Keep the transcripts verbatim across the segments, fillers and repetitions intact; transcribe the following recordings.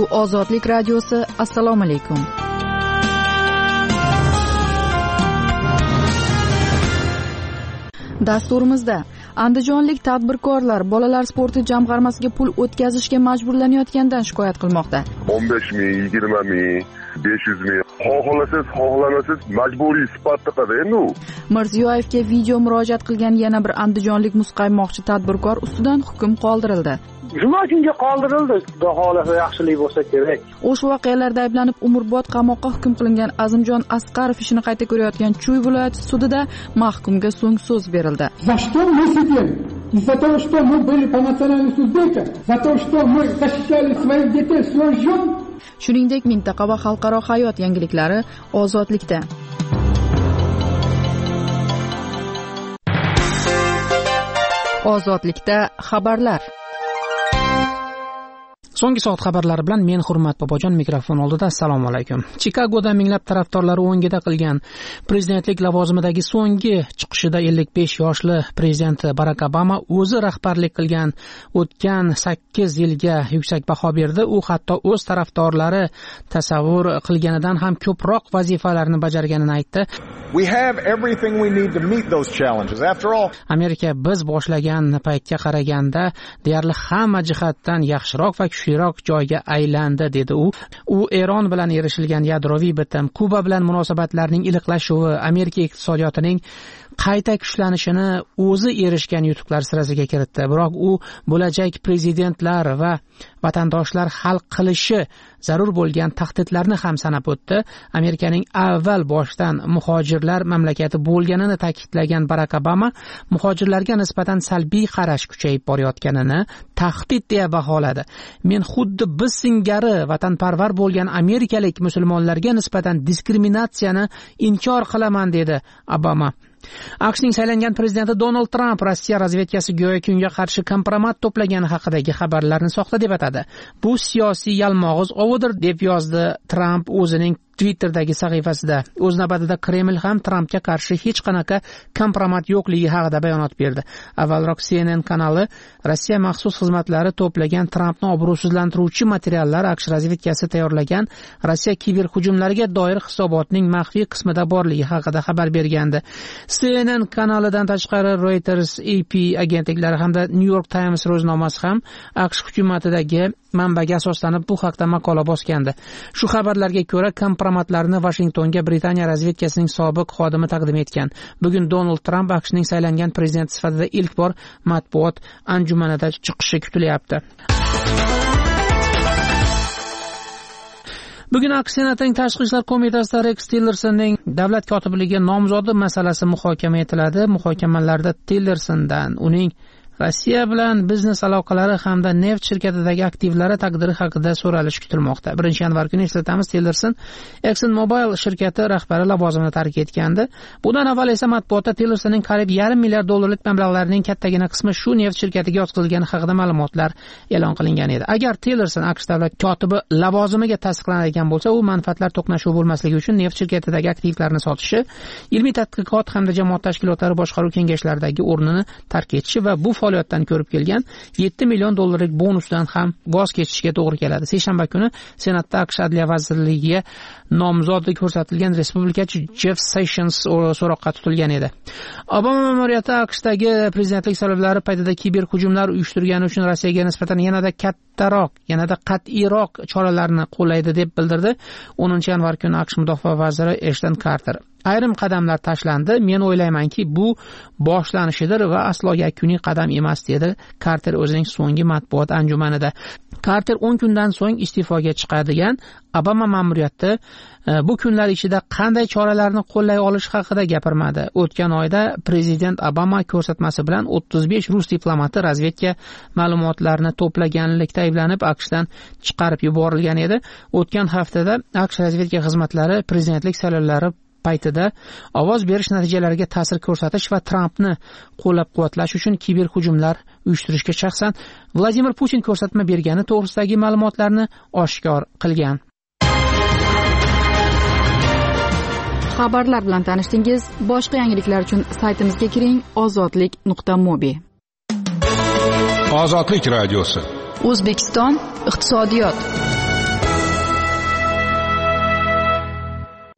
Bu Ozodlik radiosi. Assalomu alaykum. Dasturimizda andijonlik tadbirkorlar bolalar sporti jamg'armasiga pul o'tkazishga majburlanayotgandan shikoyat qilmoqda. o'n besh ming, yigirma ming, besh yuz ming xohlasangiz, xohlamasangiz majburiy sifatida qiladi endi u. Mirziyoyevga video murojaat qilgan yana bir andijonlik muzqaymoqchi tadbirkor ustidan hukm qoldirildi. Juma kunga qoldirildi, xudo xolasa yaxshilik bo'lsa kerak. O'sha voqealarda ayblanib umrbod qamoqqa hukm qilingan Azimjon Asqarov ishini qayta ko'rayotgan Chuy viloyati sudida mahkumga so'ng so'z berildi. За что мы сидим? Из-за того, что мы были по национальности узбека, за то, что мы защищали своих детей, своих жен. Shuningdek, mintaqa va xalqaro hayot yangiliklari Ozodlikda. Ozodlikda xabarlar. So'nggi soat xabarlari bilan men Hurmat Bobojon mikrofon oldida. Assalomu alaykum. Chikagoda minglab tarafdorlari o'ngida qilgan prezidentlik lavozimidagi so'nggi chiqishida ellik besh yoshli prezident Barak Obama o'zi rahbarlik qilgan o'tgan sakkiz yilga yuksak baho berdi. U hatto o'z tarafdorlari tasavvur qilganidan ham ko'proq vazifalarni bajarganini aytdi. We have everything we need to meet those challenges. After all, Amerika biz boshlagan paytga qaraganda deyarli hamma jihatdan yaxshiroq va kuchliroq joyga aylandi, dedi u. U Eron bilan erishilgan yadroviy bitim, Kuba bilan munosabatlarning iliqlashuvi, Amerika iqtisodiyotining qayta kuchlanishini o'zi erishgan yutuqlar sirasiga kiritdi. Biroq u bo'lajak prezidentlar va vatandoshlar hal qilishi zarur bo'lgan tahdidlarni ham sanab o'tdi. Amerikaning avval boshdan muhojirlar mamlakati bo'lganini ta'kidlagan Barak Obama muhojirlarga nisbatan salbiy qarash kuchayib borayotganini tahdid deya baholadi. Men xuddi biz singari vatanparvar bo'lgan amerikalik musulmonlarga nisbatan diskriminatsiyani inkor qilaman, dedi Obama. AQShning saylangan prezidenti Donald Trump Rossiya razvedkasi go'yoki unga qarshi kompromat to'plagani haqidagi xabarlarni soxta deb atadi. Bu siyosiy yalmog'iz ovodir, deb yozdi Trump o'zining Twitter'dagi sahifasida. O'z navbatida Kreml ham Trumpga qarshi hech qanaqa kompromat yo'qligi haqida bayonot berdi. Avvalroq C N N kanali Rossiya maxsus xizmatlari to'plagan Trumpni obro'sizlantiruvchi materiallar AQSh razvedkasi tayyorlagan Rossiya kiberhujumlariga doir hisobotning maxfiy qismida borligi haqida xabar bergandi. C N N kanalidan tashqari Reuters, A P agentliklari hamda New York Times ro'znomasi ham AQSh hukumatidagi manbaga asoslanib bu haqda maqola bosgandi. Shu xabarlarga ko'ra kompromatlarni Washingtonga Britaniya razvedkasining sobiq xodimi taqdim etgan. Bugun Donald Trump AQShning saylangan prezident sifatida ilk bor matbuot anjumanida chiqishi kutilyapti. Bugun AQSh Senatining Tashqi ishlar qo'mitasida Rex Tillersonning davlat kotibligi nomzodi masalasi muhokama etiladi. Muhokamalarda Tillersondan uning Rossiya bilan biznes aloqalari hamda neft shirkatidagi aktivlari taqdiri haqida so'ralish kutilmoqda. birinchi yanvar kuni eslatamiz, Tillerson ExxonMobil shirkati rahbari lavozimini tark etgandi. Bundan avval esa matbuotda Tillersonning qariyb yarim milliard dollarlik mablag'larining kattagina qismi shu neft shirkatiga yotqizilgani haqida ma'lumotlar e'lon qilingan edi. Agar Tillerson AQSh davlat kotibi lavozimiga tasdiqlanadigan bo'lsa, u manfaatlar to'qnashuvi bo'lmasligi uchun neft shirkatidagi aktivlarni sotishi, ilmiy tadqiqot hamda jamoat tashkilotlari boshqaruv kengashlaridagi o'rnini tark etishi va bu faoliyatdan ko'rib kelgan yetti million dollarlik bonusdan ham voz kechishga to'g'ri keladi. Seshanba kuni Senatda AQSh Adliya vazirligiga nomzodlik ko'rsatilgan respublikachi Jeff Sessions so'roqqa tutilgan edi. Obama ma'muriyati AQShdagi prezidentlik saylovlari paytida kiberhujumlar uyushtirgani uchun Rossiyaga nisbatan yanada kattaroq, yanada qat'iyroq choralarni qo'llaydi deb bildirdi. o'ninchi yanvar kuni AQSh mudofaa vaziri Ashton Carter. Ayrim qadamlar tashlandi. Men o'ylaymanki, bu boshlanishidir va aslo yakuniy qadam emas, dedi Carter o'zining so'nggi matbuot anjumanida. Carter o'n kundan so'ng iste'foga chiqadigan. Obama ma'muriyati bu kunlar ichida qanday choralarni qo'llay olish haqida gapirmadi. O'tgan oyda prezident Obama ko'rsatmasi bilan o'ttiz besh rus diplomati razvedka ma'lumotlarini to'plaganlikda ayblanib AQShdan chiqarib yuborilgan edi. O'tgan haftada AQSh razvedka xizmatlari prezidentlik saylovlari paytida ovoz berish natijalariga ta'sir ko'rsatish va Trumpni qo'llab-quvvatlash uchun kiberhujumlar uyushtirishga shaxsan Vladimir Putin ko'rsatma bergani to'g'risidagi ma'lumotlarni oshkor qilgan. Xabarlar bilan tanishdingiz. Boshqa yangiliklar uchun saytimizga kiring ozodlik nuqta mobi. Ozodlik radiosi. O'zbekiston iqtisodiyot.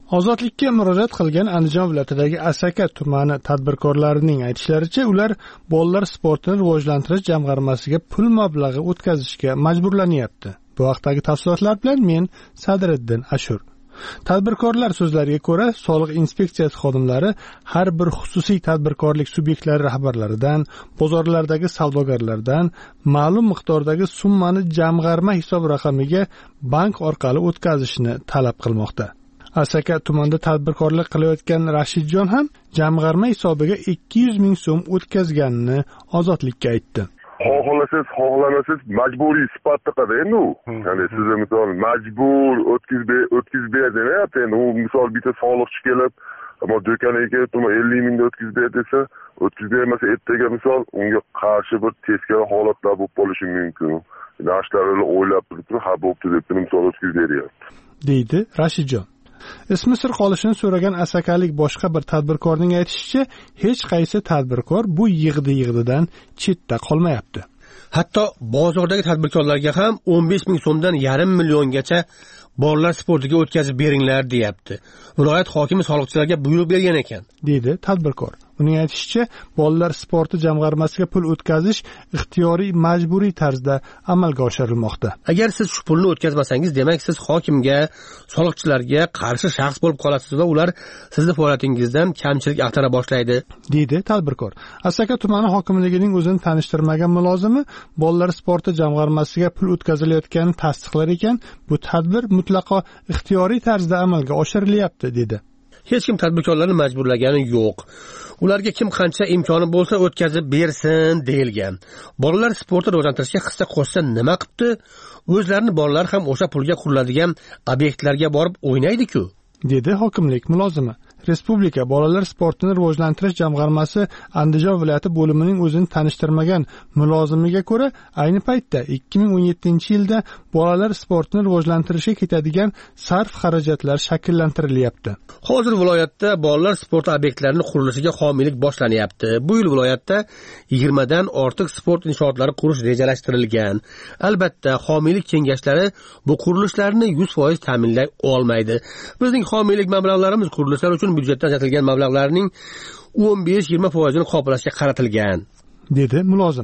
Ozodlikka murojaat qilgan Andijon viloyatidagi Asaka tumani tadbirkorlarining aytishlaricha, ular bolalar sportini rivojlantirish jamg'armasiga pul mablag'i o'tkazishga majburlanyapti. Bu vaqtdagi tafsilotlar bilan men Sadriddin Ashur. Tadbirkorlar so'zlariga ko'ra, soliq inspeksiyasi xodimlari har bir xususiy tadbirkorlik subyektlari rahbarlaridan, bozorlardagi savdogarlardan ma'lum miqdordagi summani jamg'arma hisob raqamiga bank orqali o'tkazishni talab qilmoqda. Asaka tumanida tadbirkorlik qilayotgan Rashidjon ham jamg'arma hisobiga ikki yuz ming so'm o'tkazganini Ozodlikka aytdi. Xohlasangiz, xohlamasangiz majburiy sifatda qiladi endi. Ya'ni siz misol majbur o'tkazib o'tkazib beryapti. Endi u misol bitta soliqchi kelib, ammo do'koniga kelib, ellik mingda o'tkazib ber desa, o'tkazib bermasa, ertaga misol unga qarshi bir teskari holatlar bo'lib qolishi mumkin. Nashlarni o'ylab turib, ha bo'pti deb misol o'tkazib beryapti, deydi Rashidjon. Ismi sir qolishini so'ragan asakalik boshqa bir tadbirkorning aytishicha, hech qaysi tadbirkor bu yig'di-yig'didan chetda qolmayapti. Hatto bozordagi tadbirkorlarga ham o'n besh ming so'mdan yarim milliongacha bolalar sportiga o'tkazib beringlar deyapti. Viloyat hokimi soliqchilarga buyruq bergan ekan, dedi tadbirkor. Uning aytishicha, bolalar sporti jamg'armasiga pul o'tkazish ixtiyoriy majburiy tarzda amalga oshirilmoqda. Agar siz shu pulni o'tkazmasangiz, demak siz hokimga, soliqchilarga qarshi shaxs bo'lib qolasiz va ular sizning faoliyatingizdan kamchilik axtara boshlaydi, dedi tadbirkor. Asaka tumani hokimligining o'zini tanishtirmagan mulozimi bolalar sporti jamg'armasiga pul o'tkazilayotganini tasdiqlar ekan, bu tadbir mutlaqo ixtiyoriy tarzda amalga oshirilyapti, dedi. Hech kim tadbirkorlarni majburlagani yo'q. Ularga kim qancha imkoni bo'lsa o'tkazib bersin deyilgan. Bolalar sportni rivojlantirishga hissa qo'shsa nima qilibdi? O'zlarini bolalar ham o'sha pulga quriladigan obyektlarga borib o'ynaydi-ku, dedi hokimlik mulozimi. Respublika bolalar sportini rivojlantirish jamg'armasi Andijon viloyati bo'limining o'zini tanishtirmagan mulozimiga ko'ra, ayni paytda ikki ming o'n yettinchi yilda bolalar sportini rivojlantirishga ketadigan sarf xarajatlar shakllantirilyapti. Hozir viloyatda bolalar sport obyektlarining qurilishiga homiylik boshlanyapti. Bu yil viloyatda yigirma dan ortiq sport inshootlari qurish rejalashtirilgan. Albatta, homiylik kengashlari bu qurilishlarni yuz foiz ta'minlay olmaydi. Bizning homiylik mablag'larimiz qurilishlar uchun byudjetdan ajratilgan mablag'larning o'n besh yigirma foizini qoplashga qaratilgan, dedi mulozim.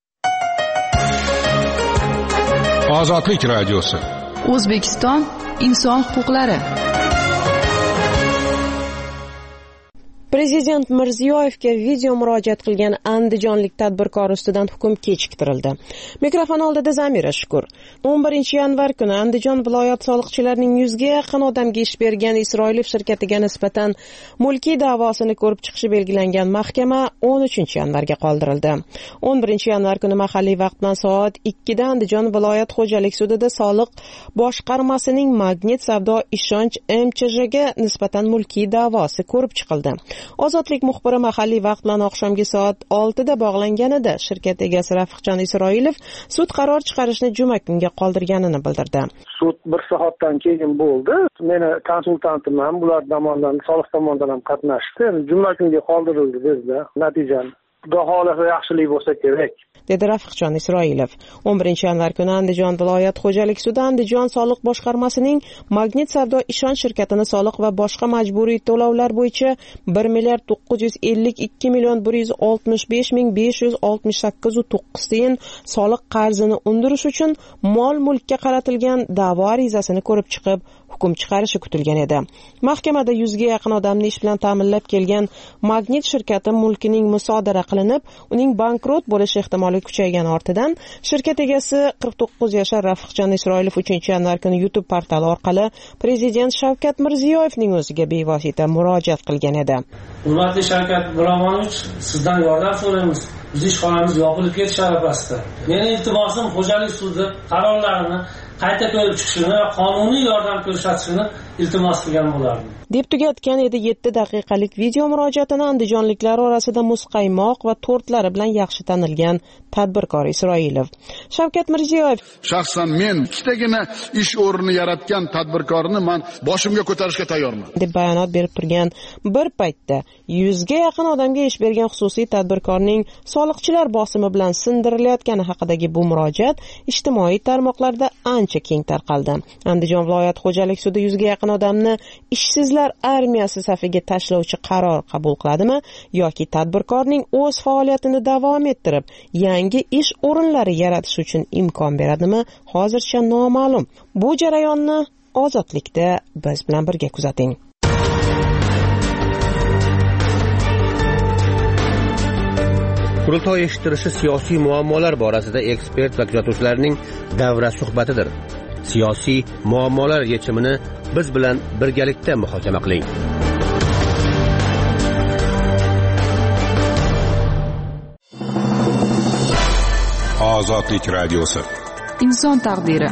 Ozodlik radiosi. O'zbekiston inson huquqlari. Prezident Mirziyoyevga video murojaat qilgan andijonlik tadbirkor ustidan hukm kechiktirildi. Mikrofon oldida Zamira Shukur. o'n birinchi yanvar kuni Andijon viloyat soliqchilarining yuzga yaqin odamga ish bergan Isroilov shirkatiga nisbatan mulkiy da'vosini ko'rib chiqishi belgilangan mahkama o'n uchinchi yanvarga qoldirildi. o'n birinchi yanvar kuni mahalliy vaqt bilan soat ikkida Andijon viloyat xo'jalik sudida soliq boshqarmasining Magnit savdo ishonch M Ch J ga nisbatan mulkiy da'vosi ko'rib chiqildi. Ozodlik muxbiri mahalliy vaqt bilan oqshomgi soat oltida bog'langanida shirkat egasi Rafiqjon Isroilov sud qaror chiqarishni juma kunga qoldirganini bildirdi. Sud bir soatdan keyin bo'ldi. Meni konsultantim ham bular tomonidan, soliq tomonidan ham qatnashdi. Juma kunga qoldirildi bizda natijani. Xudo xohlasa yaxshilik bo'lsa kerak, dedi Rafiqjon Isroilov. o'n birinchi yanvar kuni Andijon viloyat xo'jalik sudi Andijon soliq boshqarmasining Magnit savdo ishonch shirkatini soliq va boshqa majburiy to'lovlar bo'yicha bir milliard to'qqiz yuz ellik ikki million bir yuz oltmish besh ming besh yuz oltmish sakkiz va to'qqiz tiyin soliq qarzini undirish uchun mol mulkka qaratilgan da'vo arizasini ko'rib chiqib hukm chiqarishi kutilgan edi. Mahkamada yuzga yaqin odamni ish bilan ta'minlab kelgan Magnit shirkati mulkining musodara qilinib, uning bankrot bo'lish ehtimoli kuchaygan ortidan shirkat egasi qirq to'qqiz yashar Rafiqjon Isroilov uchinchi yanvar kuni YouTube portali orqali Prezident Shavkat Mirziyoyevning o'ziga bevosita murojaat qilgan edi. Hurmatli Shavkat Miromonovich, sizdan yordam so'raymiz. Biz ishxonamiz yopilib ketish arafasida. Meni iltimosim xo'jalik sudi qarorlarini qayta ko'rib chiqishini va qonuniy yordam ko'rsatishini iltimos qilgan bo'lardim, deb tugatgan edi yetti daqiqalik video murojaatini andijonliklar orasida muzqaymoq va tortlari bilan yaxshi tanilgan tadbirkor Isroilov. Shavkat Mirziyoyev: shaxsan men ikkitagina ish o'rnini yaratgan tadbirkorni men boshimga ko'tarishga tayyorman, deb bayonot berib turgan bir paytda yuzga yaqin odamga ish bergan xususiy tadbirkorning soliqchilar bosimi bilan sindirilayotgani haqidagi bu murojaat ijtimoiy tarmoqlarda ancha keng tarqaldi. Andijon viloyat xo'jalik sudi yuzga yaqin yaqin odamni ishsizlar armiyasi safiga tashlovchi qaror qabul qiladimi yoki tadbirkorning o'z faoliyatini davom ettirib yangi ish o'rinlari yaratish uchun imkon beradimi, hozircha noma'lum. Bu jarayonni Ozodlikda biz bilan birga kuzating. Qurultoy eshittirishi siyosiy muammolar borasida ekspert va kuzatuvchilarning davra suhbatidir. Siyosiy muammolar yechimini biz bilan birgalikda muhokama qiling. Ozodlik radiosi. Inson taqdiri.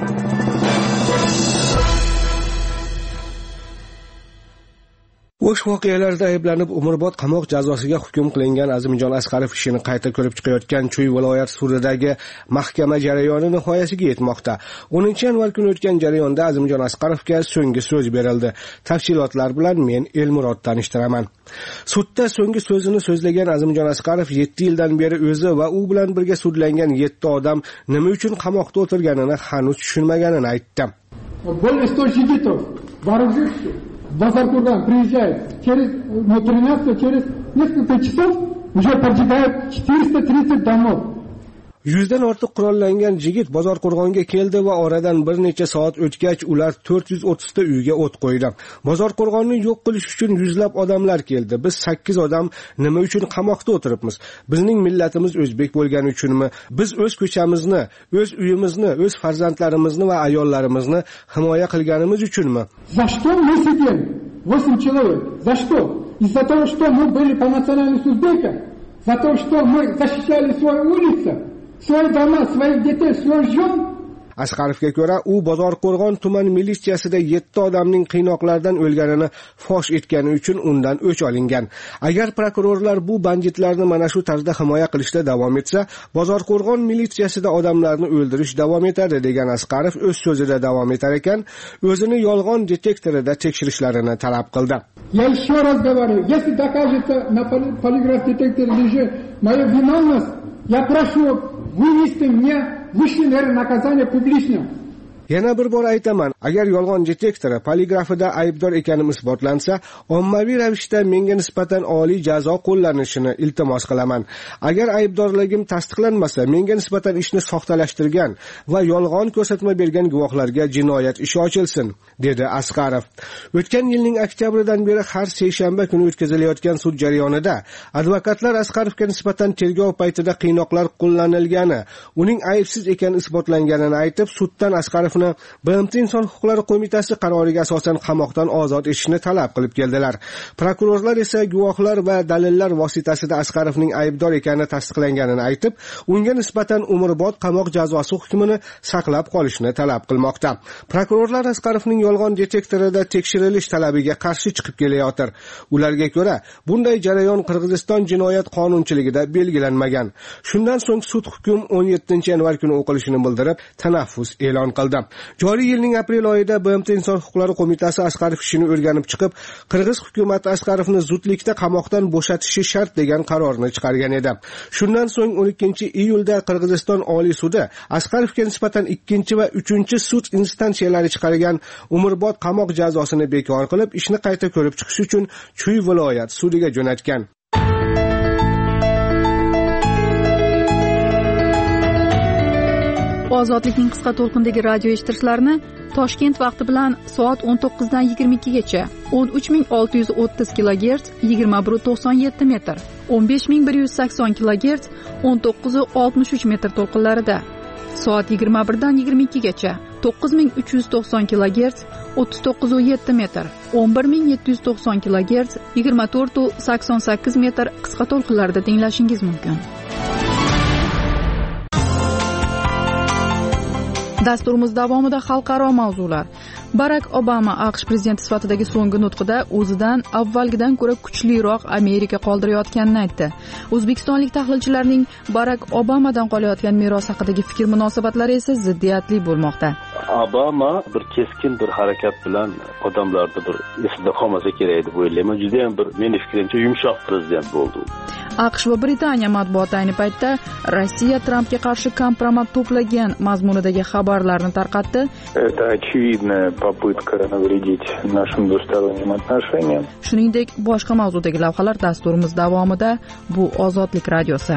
O'sh voqealarda ayblanib umrbod qamoq jazosiga hukm qilingan Azimjon Asqarov ishini qayta ko'rib chiqayotgan Chuy viloyat sudidagi mahkama jarayoni nihoyasiga yetmoqda. o'ninchi yanvar kuni o'tgan jarayonda Azimjon Asqarovga so'nggi so'z berildi. Tafsilotlar bilan men Elmurod tanishtiraman. Sudda so'nggi so'zini so'zlagan Azimjon Asqarov yetti yildan beri o'zi va u bilan birga sudlangan yetti odam nima uchun qamoqda o'tirganini hanuz tushunmaganini aytdi. Более ста жигитов, вооружившись, базар курган приезжает, через, на тринадцать, через несколько часов уже поджигают четыреста тридцать домов. Yuzdan ortiq qurollangan jigit bozor qo'rg'onga keldi va oradan bir necha soat o'tgach ular to'rt yuz o'ttiz ta uyga o't qo'ydi. Bozor qo'rg'onni yo'q qilish uchun yuzlab odamlar keldi. Biz sakkiz odam nima uchun qamoqda o'tiribmiz? Bizning millatimiz o'zbek bo'lgani uchunmi? Biz o'z ko'chamizni, o'z uyimizni, o'z farzandlarimizni va ayollarimizni himoya qilganimiz uchunmi? За что мы сидим? восемь человек. За что? Из-за того, что мы были по национальности узбека? За то, что мы защищали свои улицы? Свои дома, своих детей, свой жен? Asqarovga ko'ra, u Bozor Qo'rg'on tuman militsiyasida yetti odamning qiynoqlardan o'lganini fosh etgani uchun undan o'ch olingan. Agar prokurorlar bu banditlarni mana shu tarzda himoya qilishda davom etsa, Bozor Qo'rg'on militsiyasida odamlarni o'ldirish davom etadi degan Asqarov o'z so'zida davom etar ekan, o'zini yolg'on detektorida tekshirishlarini talab qildi. Я еще раз говорю, если докажется на полиграф детекторе лежит моя виновность, я прошу вынести мне высшее меры наказания публично. Yana bir bor aytaman, agar yolg'on detektori poligrafida aybdor ekanim isbotlansa, ommaviy ravishda menga nisbatan oliy jazo qo'llanishini iltimos qilaman. Agar aybdorligim tasdiqlanmasa, menga nisbatan ishni soxtalashtirgan va yolg'on ko'rsatma bergan guvohlarga jinoyat ishi ochilsin, dedi Asqarov. O'tgan yilning oktyabridan beri har seshanba kuni o'tkazilayotgan sud jarayonida advokatlar Asqarovga nisbatan tergov paytida qiynoqlar qo'llanilgani, uning aybsiz ekani isbotlanganini aytib, suddan Asqarov B M T Inson huquqlari qo'mitasi qaroriga asosan qamoqdan ozod etishni talab qilib keldilar. Prokurorlar esa guvohlar va dalillar vositasida Asqarovning aybdor ekani tasdiqlanganini aytib, unga nisbatan umrbod qamoq jazosi hukmini saqlab qolishni talab qilmoqda. Prokurorlar Asqarovning yolg'on detektorida tekshirilish talabiga qarshi chiqib kelayotir. Ularga ko'ra, bunday jarayon Qirg'iziston jinoyat qonunchiligida belgilanmagan. Shundan so'ng sud hukm o'n yettinchi yanvar kuni o'qilishini bildirib, tanaffus e'lon qildi. Joriy yilning aprel oyida B M T Inson huquqlari qo'mitasi Asqarov ishini o'rganib chiqib, Qirg'iz hukumati Asqarovni zudlikda qamoqdan bo'shatishi shart degan qarorni chiqargan edi. Shundan so'ng o'n ikkinchi iyulda Qirg'iziston Oliy sudi Asqarovga nisbatan ikkinchi va uchinchi sud instansiyalari chiqargan umrbod qamoq jazosini bekor qilib, ishni qayta ko'rib chiqish uchun Chuy viloyat sudiga jo'natgan. Ozodlikning qisqa to'lqindagi radio eshittirishlarini Toshkent vaqti bilan soat o'n to'qqizdan yigirma ikkigacha o'n uch ming olti yuz o'ttiz kilogerts yigirma bir nuqta to'qson yetti metr, o'n besh ming bir yuz sakson kilogerts o'n to'qqiz nuqta oltmish uch metr to'lqinlarida, soat yigirma birdan yigirma ikkigacha to'qqiz ming uch yuz to'qson kilogerts o'ttiz to'qqiz nuqta yetti metr, o'n bir ming yetti yuz to'qson kilogerts yigirma to'rt nuqta sakson sakkiz metr qisqa to'lqinlarida tinglashingiz mumkin. Dasturimiz davomida xalqaro mavzular. Barak Obama AQSh prezidenti sifatidagi so'nggi nutqida o'zidan avvalgidan ko'ra kuchliroq Amerika qoldirayotganini aytdi. O'zbekistonlik tahlilchilarning Barak Obamadan qolayotgan meros haqidagi fikr munosabatlari esa ziddiyatli bo'lmoqda. Obama bir keskin bir harakat bilan odamlarda bir esida qolmasa kerak deb o'ylayman. Juda ham bir meni fikrimcha yumshoq prezident bo'ldi. AQSh va Britaniya matbuoti ayni paytda Rossiya Trampga qarshi kompromat to'plagan mazmunidagi xabarlarni tarqatdi. Это очевидная попытка навредить нашим двусторонним отношениям. Shuningdek, boshqa mavzudagi lavhalar dasturimiz davomida. Bu Ozodlik radiosi.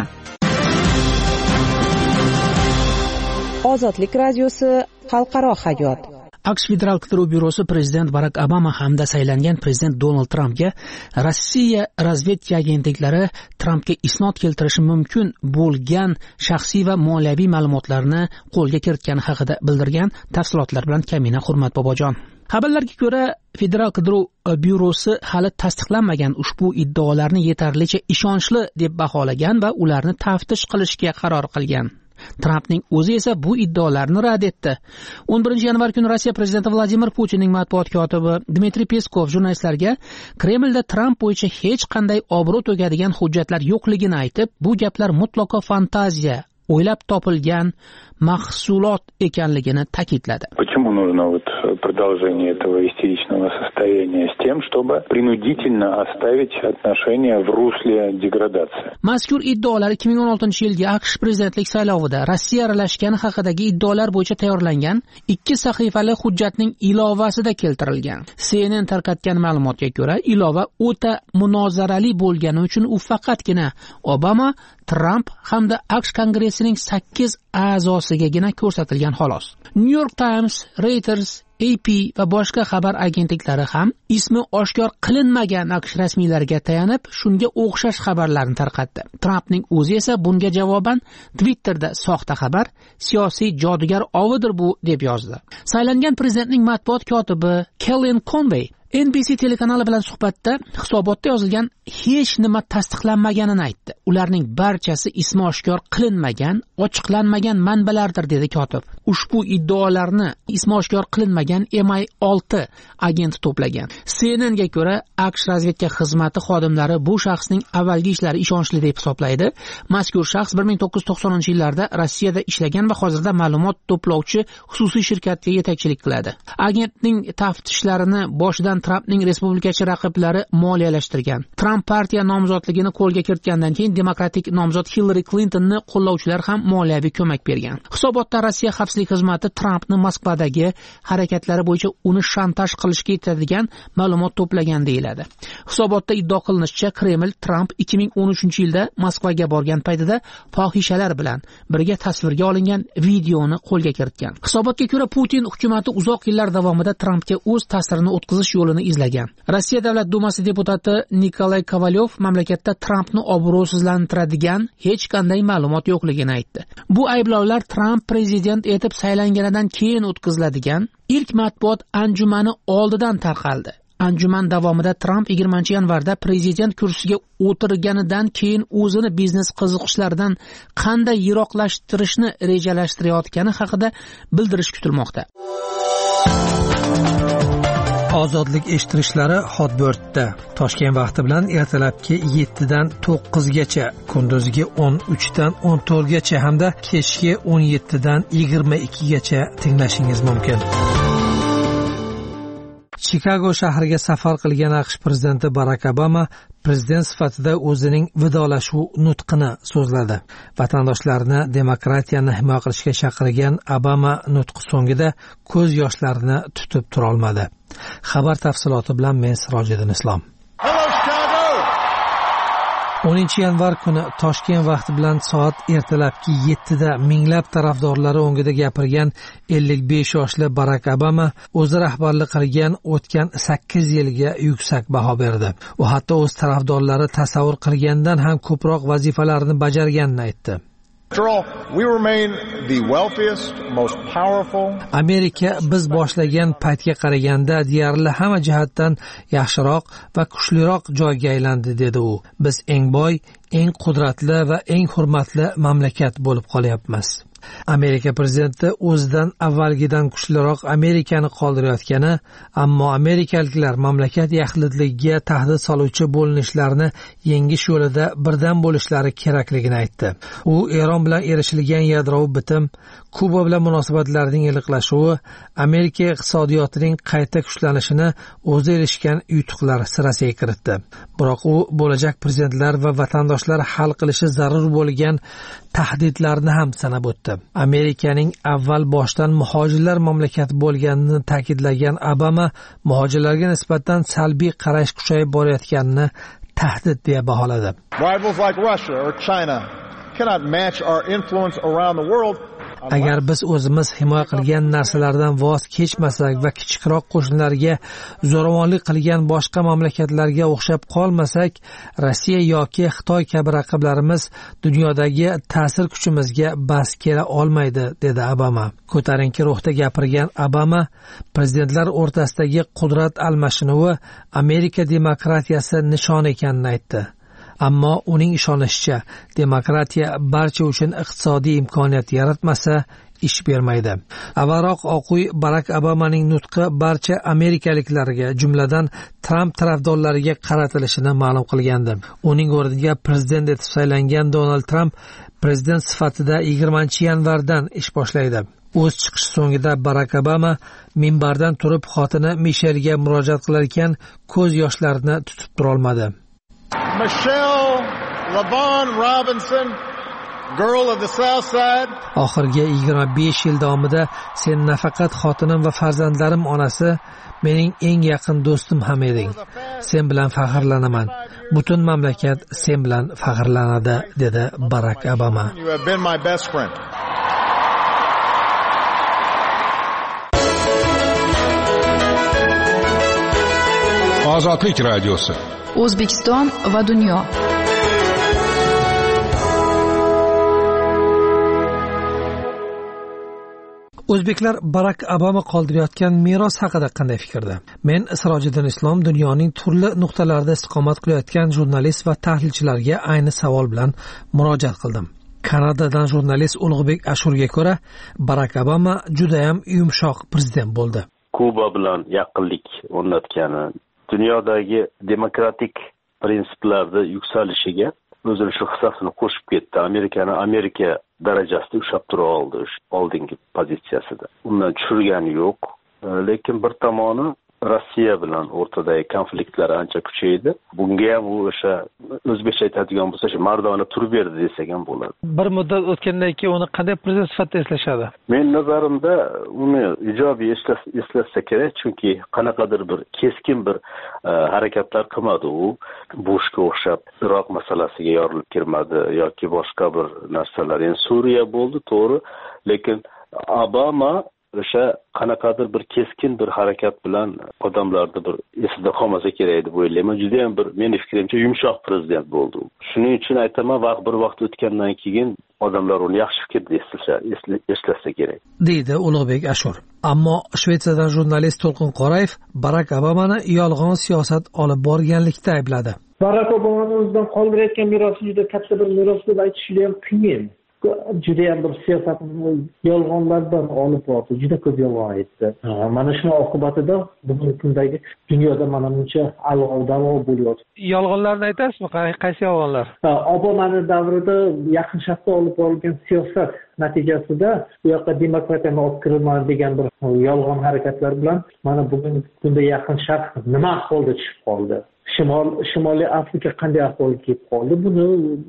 Ozodlik radiosi xalqaro hayot. AQSh Federal qidiruv byurosi prezident Barak Obama hamda saylangan prezident Donald Trampga Rossiya razvedka agentliklari Trampga isnod keltirishi mumkin bo'lgan shaxsiy va moliyaviy ma'lumotlarni qo'lga kiritgani haqida bildirgan. Tafsilotlar bilan Kamina Hurmat Bobojon. Xabarlarga ko'ra, Federal qidiruv byurosi hali tasdiqlanmagan ushbu iddaolarni yetarlicha ishonchli deb baholagan va ularni taftish qilishga qaror qilgan. Trampning o'zi esa bu iddaolarni rad etdi. o'n birinchi yanvar kuni Rossiya prezidenti Vladimir Putinning matbuot kotibi Dmitriy Peskov jurnalistlarga Kremlda Tramp bo'yicha hech qanday obro' to'gadigan hujjatlar yo'qligini aytib, bu gaplar mutlaqo fantaziya, o'ylab topilgan mahsulot ekanligini ta'kidladi. Почему нужно вот продолжение этого истеричного состояния с тем, чтобы принудительно оставить отношения в русле деградации? Mazkur iddaolar ikki ming o'n oltinchi yilgi AQSh prezidentlik saylovida Rossiya aralashgani haqidagi iddaolar bo'yicha tayyorlangan ikki sahifali hujjatning ilovasida keltirilgan. C N N tarqatgan ma'lumotga ko'ra, ilova o'ta munozarali bo'lgani uchun u faqatgina Obama, Trump hamda AQSh kongressining sakkiz a'zosigagina ko'rsatilgan xolos. New York Times, Reuters, A P va boshqa xabar agentliklari ham ismi oshkor qilinmagan AQSh rasmiylariga tayanib, shunga o'xshash xabarlarni tarqatdi. Trumpning o'zi esa bunga javoban Twitterda soxta xabar, siyosiy jodugar ovidir bu deb yozdi. Saylangan prezidentning matbuot kotibi Kellyanne Conway N B C telekanali bilan suhbatda hisobotda yozilgan hech nima tasdiqlanmaganini aytdi. Ularning barchasi ismi oshkor qilinmagan, ochiqlanmagan manbalardir dedi kotib. Ushbu iddaolarni ismi oshkor qilinmagan M I olti agenti to'plagan. C N N ga ko'ra, AQSh razvedka xizmati xodimlari bu shaxsning avvalgi ishlari ishonchli deb hisoblaydi. Mazkur shaxs bir ming to'qqiz yuz to'qsoninchi yillarda Rossiyada ishlagan va hozirda ma'lumot to'plovchi xususiy shirkatga yetakchilik qiladi. Agentning taftishlarini boshidan Trumpning respublikachi raqiblari moliyalashtirgan. Trump partiya nomzodligini qo'lga kiritgandan keyin demokratik nomzod Hillary Clintonni qo'llovchilar ham moliyaviy ko'mak bergan. Hisobotda Rossiya xavfsizlik xizmati Trumpni Moskvadagi harakatlari bo'yicha uni shantaj qilishga yetadigan ma'lumot to'plagan deyiladi. Hisobotda iddao qilinishicha, Kreml Trump ikki ming o'n uchinchi yilda Moskvaga borgan paytida fohishalar bilan birga tasvirga olingan videoni qo'lga kiritgan. Hisobotga ko'ra, Putin hukumatı uzoq yillar davomida Trumpga o'z ta'sirini o'tkazish yo'lini izlagan. Rossiya Davlat dumasi deputati Nikolay Kovalyov mamlakatda Trumpni obro'sizlantiradigan hech qanday ma'lumot yo'qligini aytdi. Bu ayblovlar Trump prezident etib saylanganidan keyin o'tkaziladigan ilk matbuot anjumani oldidan tarqaldi. Anjuman davomida Trump yigirmanchi yanvarda prezident kursiga o'tirganidan keyin o'zini biznes qiziqishlaridan qanday yiroqlashtirishni rejalashtirayotgani haqida bildirish kutilmoqda. Ozodlik eshittirishlari Hotbirtda Toshkent vaqti bilan ertalabki yettidan to'qqizgacha, kunduziga o'n uchdan o'n to'rtgacha hamda kechki o'n yettidan yigirma ikkigacha tinglashingiz mumkin. Chikago shahriga safar qilgan AQSh prezidenti Barak Obama prezident sifatida o'zining vidolashuv nutqini so'zladi. Vatandoshlarni demokratiyani himoya qilishga chaqirgan Obama nutqi so'ngida ko'z yoshlarini tutib tura olmadi. Xabar tafsiloti bilan men Sirojiddin Islom. o'ninchi yanvar kuni Toshkent vaqti bilan soat ertalabki yettida minglab tarafdorlari o'ngida gapirgan ellik besh yoshli Barak Obama o'zi rahbarlik qilgan o'tgan sakkiz yilga yuksak baho berdi. U hatto o'z tarafdorlari tasavvur qilgandan ham ko'proq vazifalarni bajarganini aytdi. Amerika biz boshlagan paytga qaraganda deyarli hamma jihatdan yaxshiroq va kuchliroq joyga aylandi, dedi u. Biz eng boy, eng qudratli va eng hurmatli mamlakat bo'lib qolyapmiz. Amerika prezidenti o'zidan avvalgidan kuchliroq Amerikani qoldirayotgani, ammo amerikaliklar mamlakat yaxlitligiga tahdid soluvchi bo'linishlarni yengish yo'lida birdan bo'lishlari kerakligini aytdi. U Eron bilan erishilgan yadroviy bitim, Kuba bilan munosabatlarning iliqlashuvi, Amerika iqtisodiyotining qayta kuchlanishini o'zi erishgan yutuqlar sirasiga kiritdi. Biroq u bo'lajak prezidentlar va vatandoshlar hal qilishi zarur bo'lgan tahdidlarni ham sanab o'tdi. Amerikaning avval boshdan muhojirlar mamlakati bo'lganini ta'kidlagan Obama muhojirlarga nisbatan salbiy qarash kuchayib borayotganini tahdid deya baholadi. Rivals like Russia or China cannot match our influence around the world. Agar biz o'zimiz himoya qilgan narsalardan voz kechmasak va kichikroq qo'shinlarga zo'ravonlik qilgan boshqa mamlakatlarga o'xshab qolmasak, Rossiya yoki Xitoy kabi raqiblarimiz dunyodagi ta'sir kuchimizga bas kela olmaydi, dedi Obama. Ko'tarinki ruhda gapirgan Obama prezidentlar o'rtasidagi qudrat almashinuvi Amerika demokratiyasi nishoni ekanini aytdi. Ammo uning ishonishicha, demokratiya barcha uchun iqtisodiy imkoniyat yaratmasa, ish bermaydi. Avvalroq Oq uy Barack Obamaning nutqi barcha amerikaliklarga, jumladan Trump tarafdorlariga qaratilishini ma'lum qilgandi. Uning o'rniga prezident etib saylangan Donald Trump prezident sifatida yigirmanchi yanvardan ish boshlaydi. O'z chiqishi so'ngida Barack Obama minbardan turib xotini Michelga murojaat qilar ekan, ko'z yoshlarini tutib tura olmadi. Michelle LaVaughn Robinson, girl of the South Side. Oxirgi yigirma besh yil davomida sen nafaqat xotinim va farzandlarim onasi, mening eng yaqin do'stim ham eding. Sen bilan faxrlanaman. Butun mamlakat sen bilan faxrlanadi, dedi Barack Obama. You have been my best friend. Ozodlik radiosi. O'zbekiston va dunyo. O'zbeklar Barack Obama qoldirayotgan meros haqida qanday fikrda? Men Sirojiddin Islom dunyoning turli nuqtalarida istiqomat qilayotgan jurnalist va tahlilchilarga ayni savol bilan murojaat qildim. Kanadadan jurnalist Ulug'bek Ashurga ko'ra, Barack Obama juda ham yumshoq prezident bo'ldi. Kuba bilan yaqinlik o'rnatgani, dunyodagi demokratik prinsiplarda yuksalishiga o'zini shu hissasini qo'shib ketdi. Amerikani Amerika darajasida ushlab tura oldi, oldingi pozitsiyasida. Undan tushirgani yo'q, lekin bir tomoni Rossiya bilan o'rtadagi konfliktlar ancha kuchaydi. Bunga ham u o'sha o'zbekcha aytadigan bo'lsa, shu mardona turib berdi desak ham bo'ladi. Bir muddat o'tgandan keyin uni qanday prezident sifatida eslashadi? Men nazarimda uni ijobiy eslasa kerak, chunki qanaqadir bir keskin bir harakatlar qilmadi u. Bushga o'xshab Iroq masalasiga yorilib kirmadi yoki boshqa bir narsalar. Endi Suriya bo'ldi, to'g'ri, lekin Obama o'sha qanaqadir bir keskin bir harakat bilan odamlarni bir esida qolmasa kerak deb o'ylayman. Juda ham bir, meni fikrimcha, yumshoq prezident bo'ldi. Shuning uchun aytaman, vaqt bir vaqt o'tgandan keyin odamlar uni yaxshi fikrda eslasa kerak, deydi Ulug'bek Ashur. Ammo Shvetsiyadan jurnalist To'lqin Qorayev Barack Obamani yolg'on siyosat olib borganlikda aybladi. Barack Obamani o'zidan qoldirayotgan merosi juda katta bir meros deb aytish juda ham qiyin. Juda ham bir siyosatni yolg'onlardan olib bordi, juda ko'p yolg'on aytdi. Mana shuni oqibatida bugungi kundagi dunyoda mana buncha alg'ov-dalg'ov bo'lyapti. Yolg'onlarni aytasizmi? Qaysi yolg'onlar? Obamani davrida Yaqin Sharqda olib borilgan siyosat natijasida bu yoqqa demokratiyani olib kiraman degan bir yolg'on harakatlar bilan mana bugungi kunda Yaqin Sharq nima ahvolda tushib qoldi? Shimol Shimoliy Afrika qanday ahvolga kelib qoldi? Buni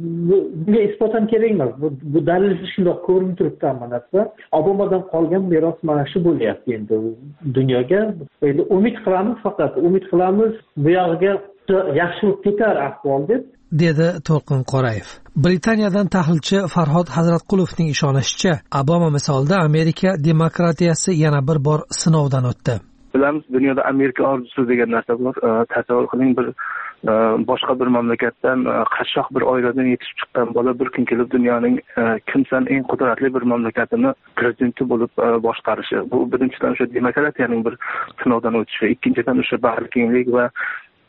bunga isbot ham kerak emas. Bu, bu dalilsiz shundoq ko'rinib turibdi hamma narsa. Obamadan qolgan meros mana shu bo'lyapti endi dunyoga. Endi umid qilamiz, faqat umid qilamiz bu yog'iga yaxshilik ketar ahvol deb, dedi To'lqin Qorayev. Britaniyadan tahlilchi Farhod Hazratqulovning ishonishicha, Obama misolida Amerika demokratiyasi yana bir bor sinovdan o'tdi. Bilamiz, dunyoda Amerika orzusi degan narsa bor. Tasavvur qiling, bir boshqa bir mamlakatdan qashshoq bir oiladan yetishib chiqqan bola bir kun kelib dunyoning kimsan eng qudratli bir mamlakatini prezidenti bo'lib boshqarishi. Bu birinchidan o'sha demokratiyaning bir sinovdan o'tishi, ikkinchidan o'sha bag'rikenglik va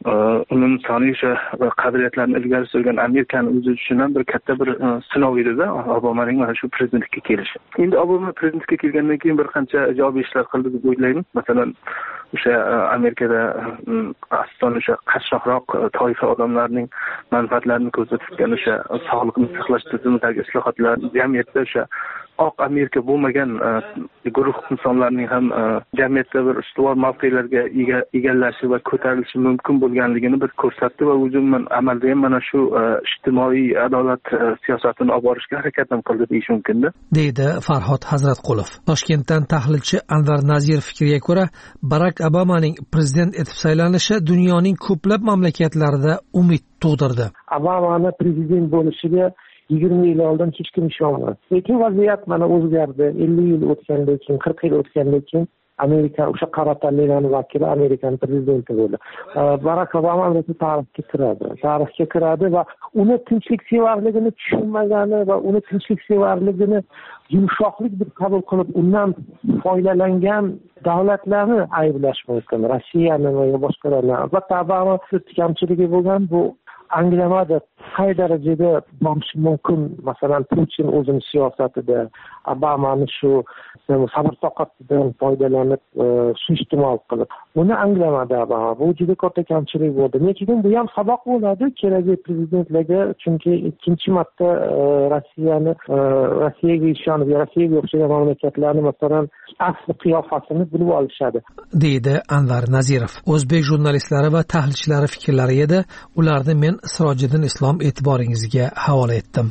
uni insoniy o'sha qadriyatlarni ilgari surgan Amerikani o'zi uchun ham bir katta bir sinov edi-da, Obamaning mana shu prezidentlikka kelishi. Endi Obama prezidentlikka kelgandan keyin bir qancha ijobiy ishlar qildi deb o'ylayman. Masalan, o'sha Amerikada asosan o'sha qashshoqroq toifa odamlarning manfaatlarini ko'zda tutgan o'sha sog'liqni saqlash tizimidagi islohotlar, jamiyatda o'sha oq Amerika bo'lmagan guruh insonlarning ham jamiyatda bir ustuvor mavqelarga egallashi va ko'tarilishi mumkin bo'lganligini bir ko'rsatdi va o'zimman amalda ham mana shu ijtimoiy adolat siyosatini olib borishga harakat ham qildi deyish mumkinda, deydi Farhod Hazratqulov. Toshkentdan tahlilchi Anvar Nazirov fikriga ko'ra, Barak Obamaning prezident etib saylanishi dunyoning ko'plab mamlakatlarida umid tug'dirdi. Obamani prezident bo'lishiga yigirma yil oldin hech kim ishonmadi. Lekin vaziyat mana o'zgardi. ellik yil o'tgandan keyin, qirq yil o'tgandan keyin Amerika o'sha qora tanlilarning vakili Amerikaning prezidenti bo'ldi. Barak Obama tarixga kiradi. Tarixga kiradi va uni tinchliksevarligini tushunmagani va uni tinchliksevarligini yumshoqlik deb qabul qilib, undan foydalangan davlatlarni ayblash mumkin. Rossiyani va boshqalarni. Albatta Obama kamchiligi bo'lgan bu anglamadi. Qay darajada bo'lishi mumkin? Masalan, Putin o'zining siyosatida Obamani shu sabr toqatidan foydalanib suiiste'mol qilib, uni anglamadi Obama. Bu juda katta kamchilik bo'ldi. Lekin bu ham saboq bo'ladi kelajak prezidentlarga, chunki ikkinchi marta Rossiyani Rossiyaga ishonib, Rossiyaga o'xshagan mamlakatlarni masalan asli qiyofasini bilib olishadi, deydi Anvar Nazirov. O'zbek jurnalistlari va tahlilchilari fikrlari edi. Ularni men Sirojiddin Islom e'tiboringizga havola etdim.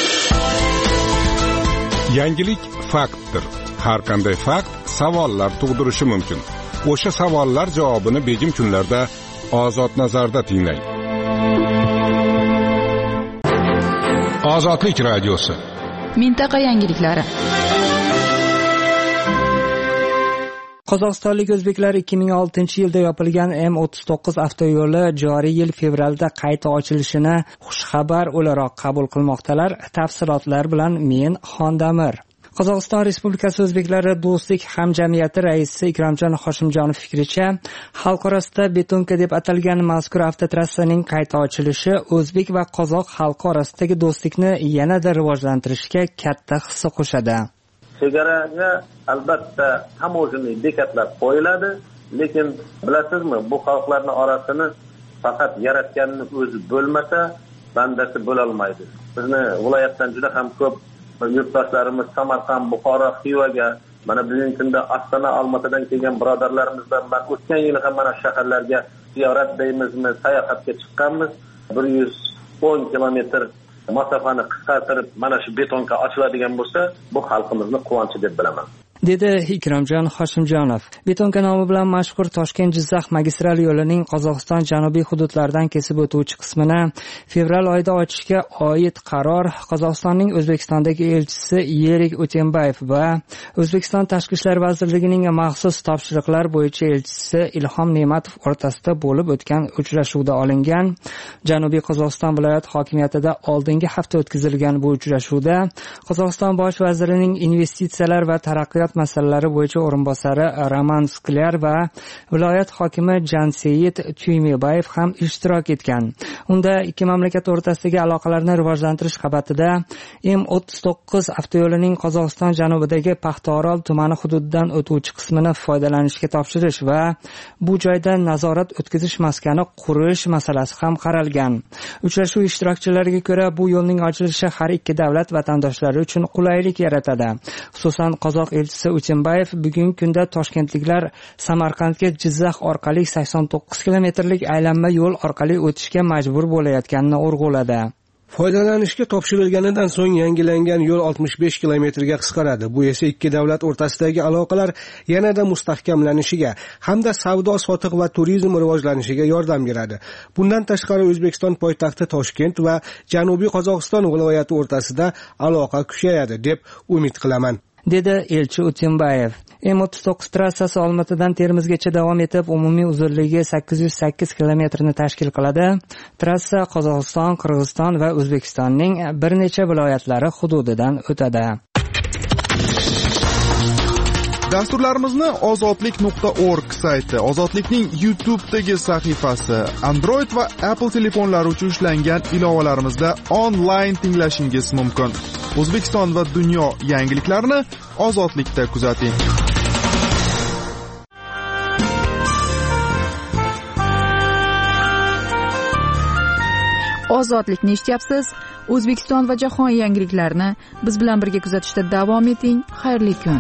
Yangilik faktdir. Har qanday fakt savollar tug'dirishi mumkin. O'sha savollar javobini begim kunlarda Ozod nazarda tinglang. Ozodlik radiosi. Mintaqa yangiliklari. Qozog'istonlik o'zbeklar ikki ming oltinchi yilda yopilgan M o'ttiz to'qqiz avtoyo'li joriy yil fevralda qayta ochilishini xushxabar o'laroq qabul qilmoqdalar. Tafsilotlar bilan men Xondamir. Qozog'iston Respublikasi O'zbeklari do'stlik hamjamiyati raisi Ikromjon Hoshimjonov fikricha, xalq orasida betonka deb atalgan mazkur avtotrassaning qayta ochilishi o'zbek va qozoq xalqi orasidagi do'stlikni yanada rivojlantirishga katta hissa qo'shadi. Chegaraga albatta tamojining bekatlar qo'yiladi, lekin bilasizmi, bu xalqlarning orasini faqat yaratganning o'zi bo'lmasa, bandasi bo'la olmaydi. Bizni viloyatdan juda ham ko'p yurtdoshlarimiz Samarqand, Buxoro, Xivaga, mana bugungi kunda Ostona, Olmaotadan kelgan birodarlarimiz bilan man o'tgan yil ham mana shaharlarga ziyorat deymizmi, sayohatga chiqqanmiz. bir yuz o'n kilometr masofani qisqartirib mana shu betonka ochiladigan bo'lsa, bu xalqimizning quvonchi deb bilaman, dedi Ikromjon Hoshimjonov. Betonka nomi bilan mashhur Toshkent-Jizzax magistral yo'lining Qozog'iston janubiy hududlaridan kesib o'tuvchi qismini fevral oyida ochishga oid qaror Qozog'istonning O'zbekistondagi elchisi Yerik O'tenbayev va O'zbekiston Tashqi ishlar vazirligining maxsus topshiriqlar bo'yicha elchisi Ilhom Ne'matov o'rtasida bo'lib o'tgan uchrashuvda olingan. Janubiy Qozog'iston viloyat hokimiyatida oldingi hafta o'tkazilgan bu uchrashuvda Qozog'iston bosh vazirining investitsiyalar va taraqqiyot masalalari bo'yicha o'rinbosari Roman Sklyar va viloyat hokimi Janseyit Tuymebayev ham ishtirok etgan. Unda ikki mamlakat o'rtasidagi aloqalarni rivojlantirish qabatida M o'ttiz to'qqiz avtoyo'lining Qozog'iston janubidagi Paxtaorol tumani hududidan o'tuvchi qismini foydalanishga topshirish va bu joyda nazorat o'tkazish maskani qurish masalasi ham qaralgan. Uchrashuv ishtirokchilariga ko'ra, bu yo'lning ochilishi har ikki davlat vatandoshlari uchun qulaylik yaratadi. Xususan, qozoq elchisi O'tenbayev bugungi kunda toshkentliklar Samarqandga Jizzax orqali sakson to'qqiz kilometrlik aylanma yo'l orqali o'tishga majbur bo'layotganini urg'uladi. Foydalanishga topshirilganidan so'ng yangilangan yo'l oltmish besh kilometrga qisqaradi. Bu esa ikki davlat o'rtasidagi aloqalar yanada mustahkamlanishiga hamda savdo-sotiq va turizm rivojlanishiga yordam beradi. Bundan tashqari O'zbekiston poytaxti Toshkent va Janubiy Qozog'iston viloyati o'rtasida aloqa kuchayadi deb umid qilaman, dedi elchi O'tenbayev. M o'ttiz to'qqiz trassasi Olmaotadan Termizgacha davom etib, umumiy uzunligi sakkiz yuz sakkiz kilometrni tashkil qiladi. Trassa Qozog'iston, Qirg'iziston va O'zbekistonning bir necha viloyatlari hududidan o'tadi. Dasturlarimizni ozodlik nuqta org sayti, Ozodlikning YouTube'dagi sahifasi, Android va Apple telefonlari uchun ishlangan ilovalarimizda onlayn tinglashingiz mumkin. O'zbekiston va dunyo yangiliklarini Ozodlikda kuzating. Ozodlikni eshityapsiz. O'zbekiston va jahon yangiliklarini biz bilan birga kuzatishda davom eting. Xayrli kun.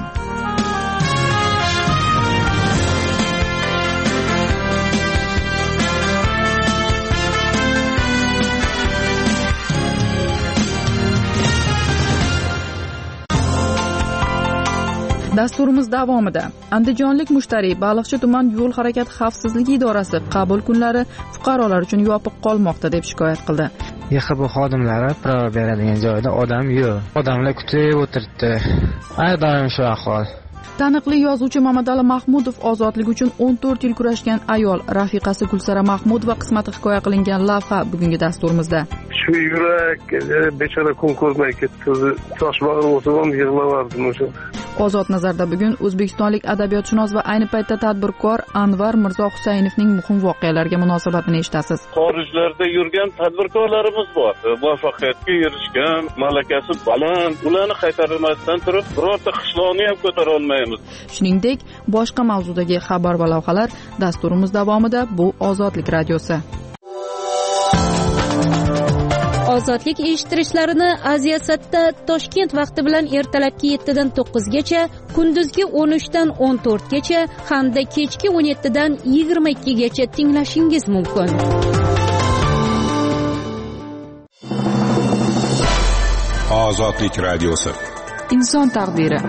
Dasturimiz davomida Andijonlik mushtariy Baliqchi tuman yo'l harakati xavfsizligi idorasi qabul kunlari fuqarolar uchun yopiq qolmoqda deb shikoyat qildi. Y X B xodimlari prava beradigan joyda odam yo'q. Odamlar kutib o'tiribdi. Har doim shu ahvol. Taniqli yozuvchi Mamadali Mahmudov ozodlik uchun o'n to'rt yil kurashgan ayol rafiqasi Gulsara Mahmudova qismati hikoya qilingan lavha bugungi dasturimizda. Shu yurak bechora kun ko'rmay ketdi. Toshbag'ir o'tirib yig'lavardim o'sha. Ozod nazarda bugun o'zbekistonlik adabiyotshunos va ayni paytda tadbirkor Anvar Mirzo Husaynovning muhim voqealarga munosabatini eshitasiz. Xorijlarda yurgan tadbirkorlarimiz bor. Muvaffaqiyatga erishgan, malakasi baland, ularni qaytarmasdan turib, birorta qishloqni ham ko'tara olmaymiz. Shuningdek, boshqa mavzudagi xabar va lavhalar dasturimiz davomida. Bu Ozodlik radiosi. Ozodlik eshittirishlarini Aziyasatda Toshkent vaqti bilan ertalabki yettidan to'qqizgacha, kunduzgi o'n uchdan o'n to'rtgacha hamda kechki o'n yettidan yigirma ikkigacha tinglashingiz mumkin. Ozodlik radiosi. Inson taqdiri.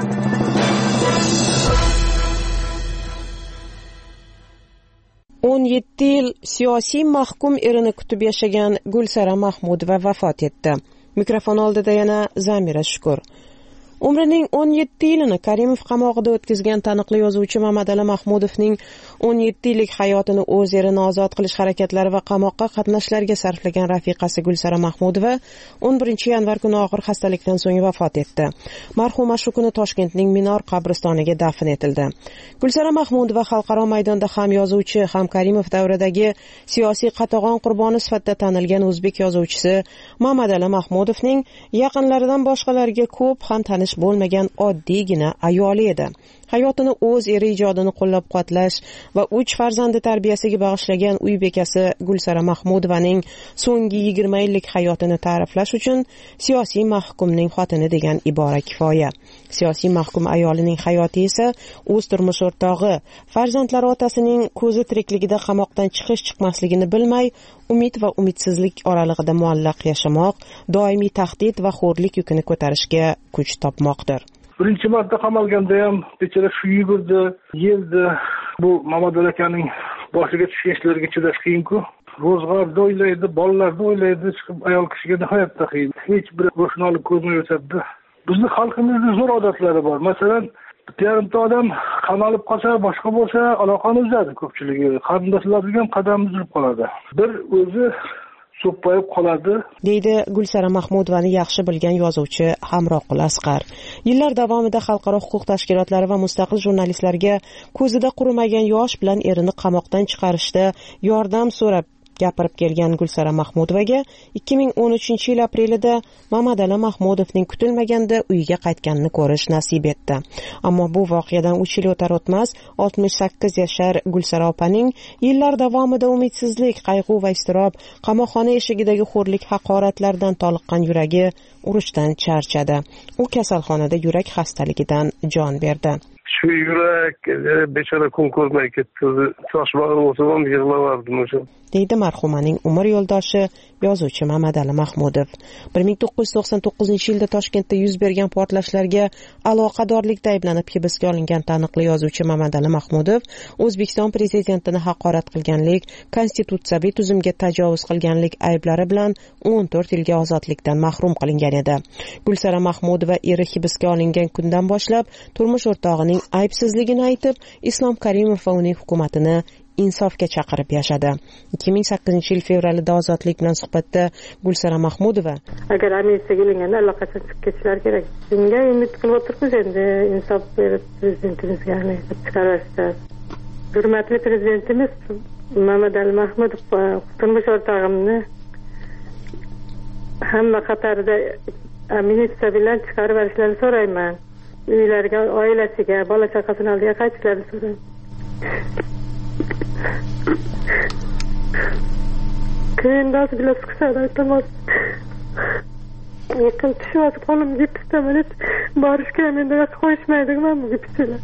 o'n yetti yil siyosiy mahkum erini kutib yashagan Gulsara Mahmudova vafot etdi. Mikrofon oldida yana Zamira Shukur. Umrining o'n yetti yilini Karimov qamog'ida o'tkazgan taniqli yozuvchi Mamadali Mahmudovning o'n yetti yillik hayotini o'z yerini ozod qilish harakatlari va qamoqqa qatnashlarga sarflagan rafiqasi Gulsara Mahmudova o'n birinchi yanvar kuni og'ir xastalikdan so'ng vafot etdi. Marhuma shu kuni Toshkentning Minor qabristoniga dafn etildi. Gulsara Mahmudova xalqaro maydonda ham yozuvchi, ham Karimov davridagi siyosiy qatag'on qurboni sifatida tanilgan o'zbek yozuvchisi Mamadali Mahmudovning yaqinlaridan boshqalarga ko'p ham tanish bo'lmagan oddiygina ayoli edi. Hayotini o'z eri ijodini qo'llab-quvvatlash va uch farzandi tarbiyasiga bag'ishlagan uy bekasi Gulsara Mahmudovaning so'nggi yigirma yillik hayotini ta'riflash uchun siyosiy mahkumning xotini degan ibora kifoya. Siyosiy mahkum ayolining hayoti esa o'z turmush o'rtog'i, farzandlari otasining ko'zi tirikligida qamoqdan chiqish chiqmasligini bilmay, umid va umidsizlik oralig'ida muallaq yashamoq, doimiy tahdid va xo'rlik yukini ko'tarishga kuch topmoqdir. Birinchi marta qamalganda ham bechora shu yugurdi, yeldi. Bu Mamadali akaning boshiga tushgan ishlarga chidash qiyin-ku. Ro'zg'orni o'ylaydi, bolalarni o'ylaydi, chiqib ayol kishiga nihoyatda qiyin. Hech bir ro'shnolik ko'zmay o'tadi. Bizning xalqimizning zo'r odatlari bor. Masalan, bitta odam qamalib qolsa, boshqa bo'lsa, aloqani uzadi ko'pchiligi. Qarindoshlar bilan qadam uzilib qoladi. Bir o'zi so'ppayib qoladi, deydi Gulsara Mahmudovani yaxshi bilgan yozuvchi Hamroqul Asqar. Yillar davomida xalqaro huquq tashkilotlari va mustaqil jurnalistlarga ko'zida qurimagan yosh bilan erini qamoqdan chiqarishda yordam so'rab gapirib kelgan Gulsara Mahmudovaga ikki ming o'n uchinchi yil aprelida Mamadali Mahmudovning kutilmaganda uyiga qaytganini ko'rish nasib etdi. Ammo bu voqeadan uch yil o'tar o'tmas oltmish sakkiz yashar Gulsara opaning yillar davomida umidsizlik, qayg'u va iztirob, qamoqxona eshigidagi xo'rlik, haqoratlardan toliqqan yuragi urushdan charchadi. U kasalxonada yurak xastaligidan jon berdi. Shu yurak bechora kun ko'rmay ketdi. Toshbag'ir o'tirib yig'lavardim o'sha. deydi marhumaning umr yo'ldoshi yozuvchi Mamadali Mahmudov. bir ming to'qqiz yuz to'qson to'qqizinchi yilda Toshkentda yuz bergan portlashlarga aloqadorlikda ayblanib hibsga olingan taniqli yozuvchi Mamadali Mahmudov O'zbekiston prezidentini haqorat qilganlik, konstitutsiyaviy tuzumga tajovuz qilganlik ayblari bilan o'n to'rt yilga ozodlikdan mahrum qilingan edi. Gulsara Mahmudova eri hibsga olingan kundan boshlab turmush o'rtog'ining aybsizligini aytib, Islom Karimov va uning hukumatini insofga chaqirib yashadi. ikki ming sakkizinchi yil fevralida Ozodlik bilan suhbatda Gulsara Mahmudova: agar Amerikaga kelganda allaqachon chiqib ketishlar kerak. Shunga umid qilib o'tiribmiz, endi insof berib prezidentimizga chiqarishdi. Hurmatli prezidentimiz Mamadali Mahmudov turmush o'rtog'imni hamma qatorida ministr bilan chiqarib berishlarini so'rayman. Uylariga, oilasiga, bola chaqasini oldiga qaytishlarini so'rayman. Kıyındas bile sıkışarak aytamaz. Yaqin tushyapti, qo'lim gipsda, mana borishga menda qo'yishmaydi, mana bu gipslar.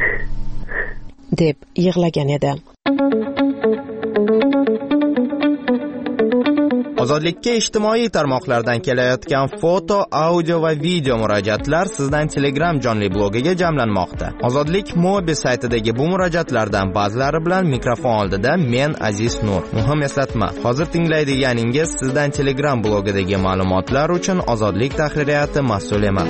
deb yig'lagan edi. Ozodlikka ijtimoiy tarmoqlardan kelayotgan foto, audio va video murojaatlar sizdan Telegram jonli blogiga jamlanmoqda. Ozodlik Mobi saytidagi bu murojaatlardan ba'zilari bilan mikrofon oldida men Aziz Nur. Muhim eslatma: hozir tinglaydiganingiz sizdan Telegram blogidagi ma'lumotlar uchun Ozodlik tahririyati mas'ul emas.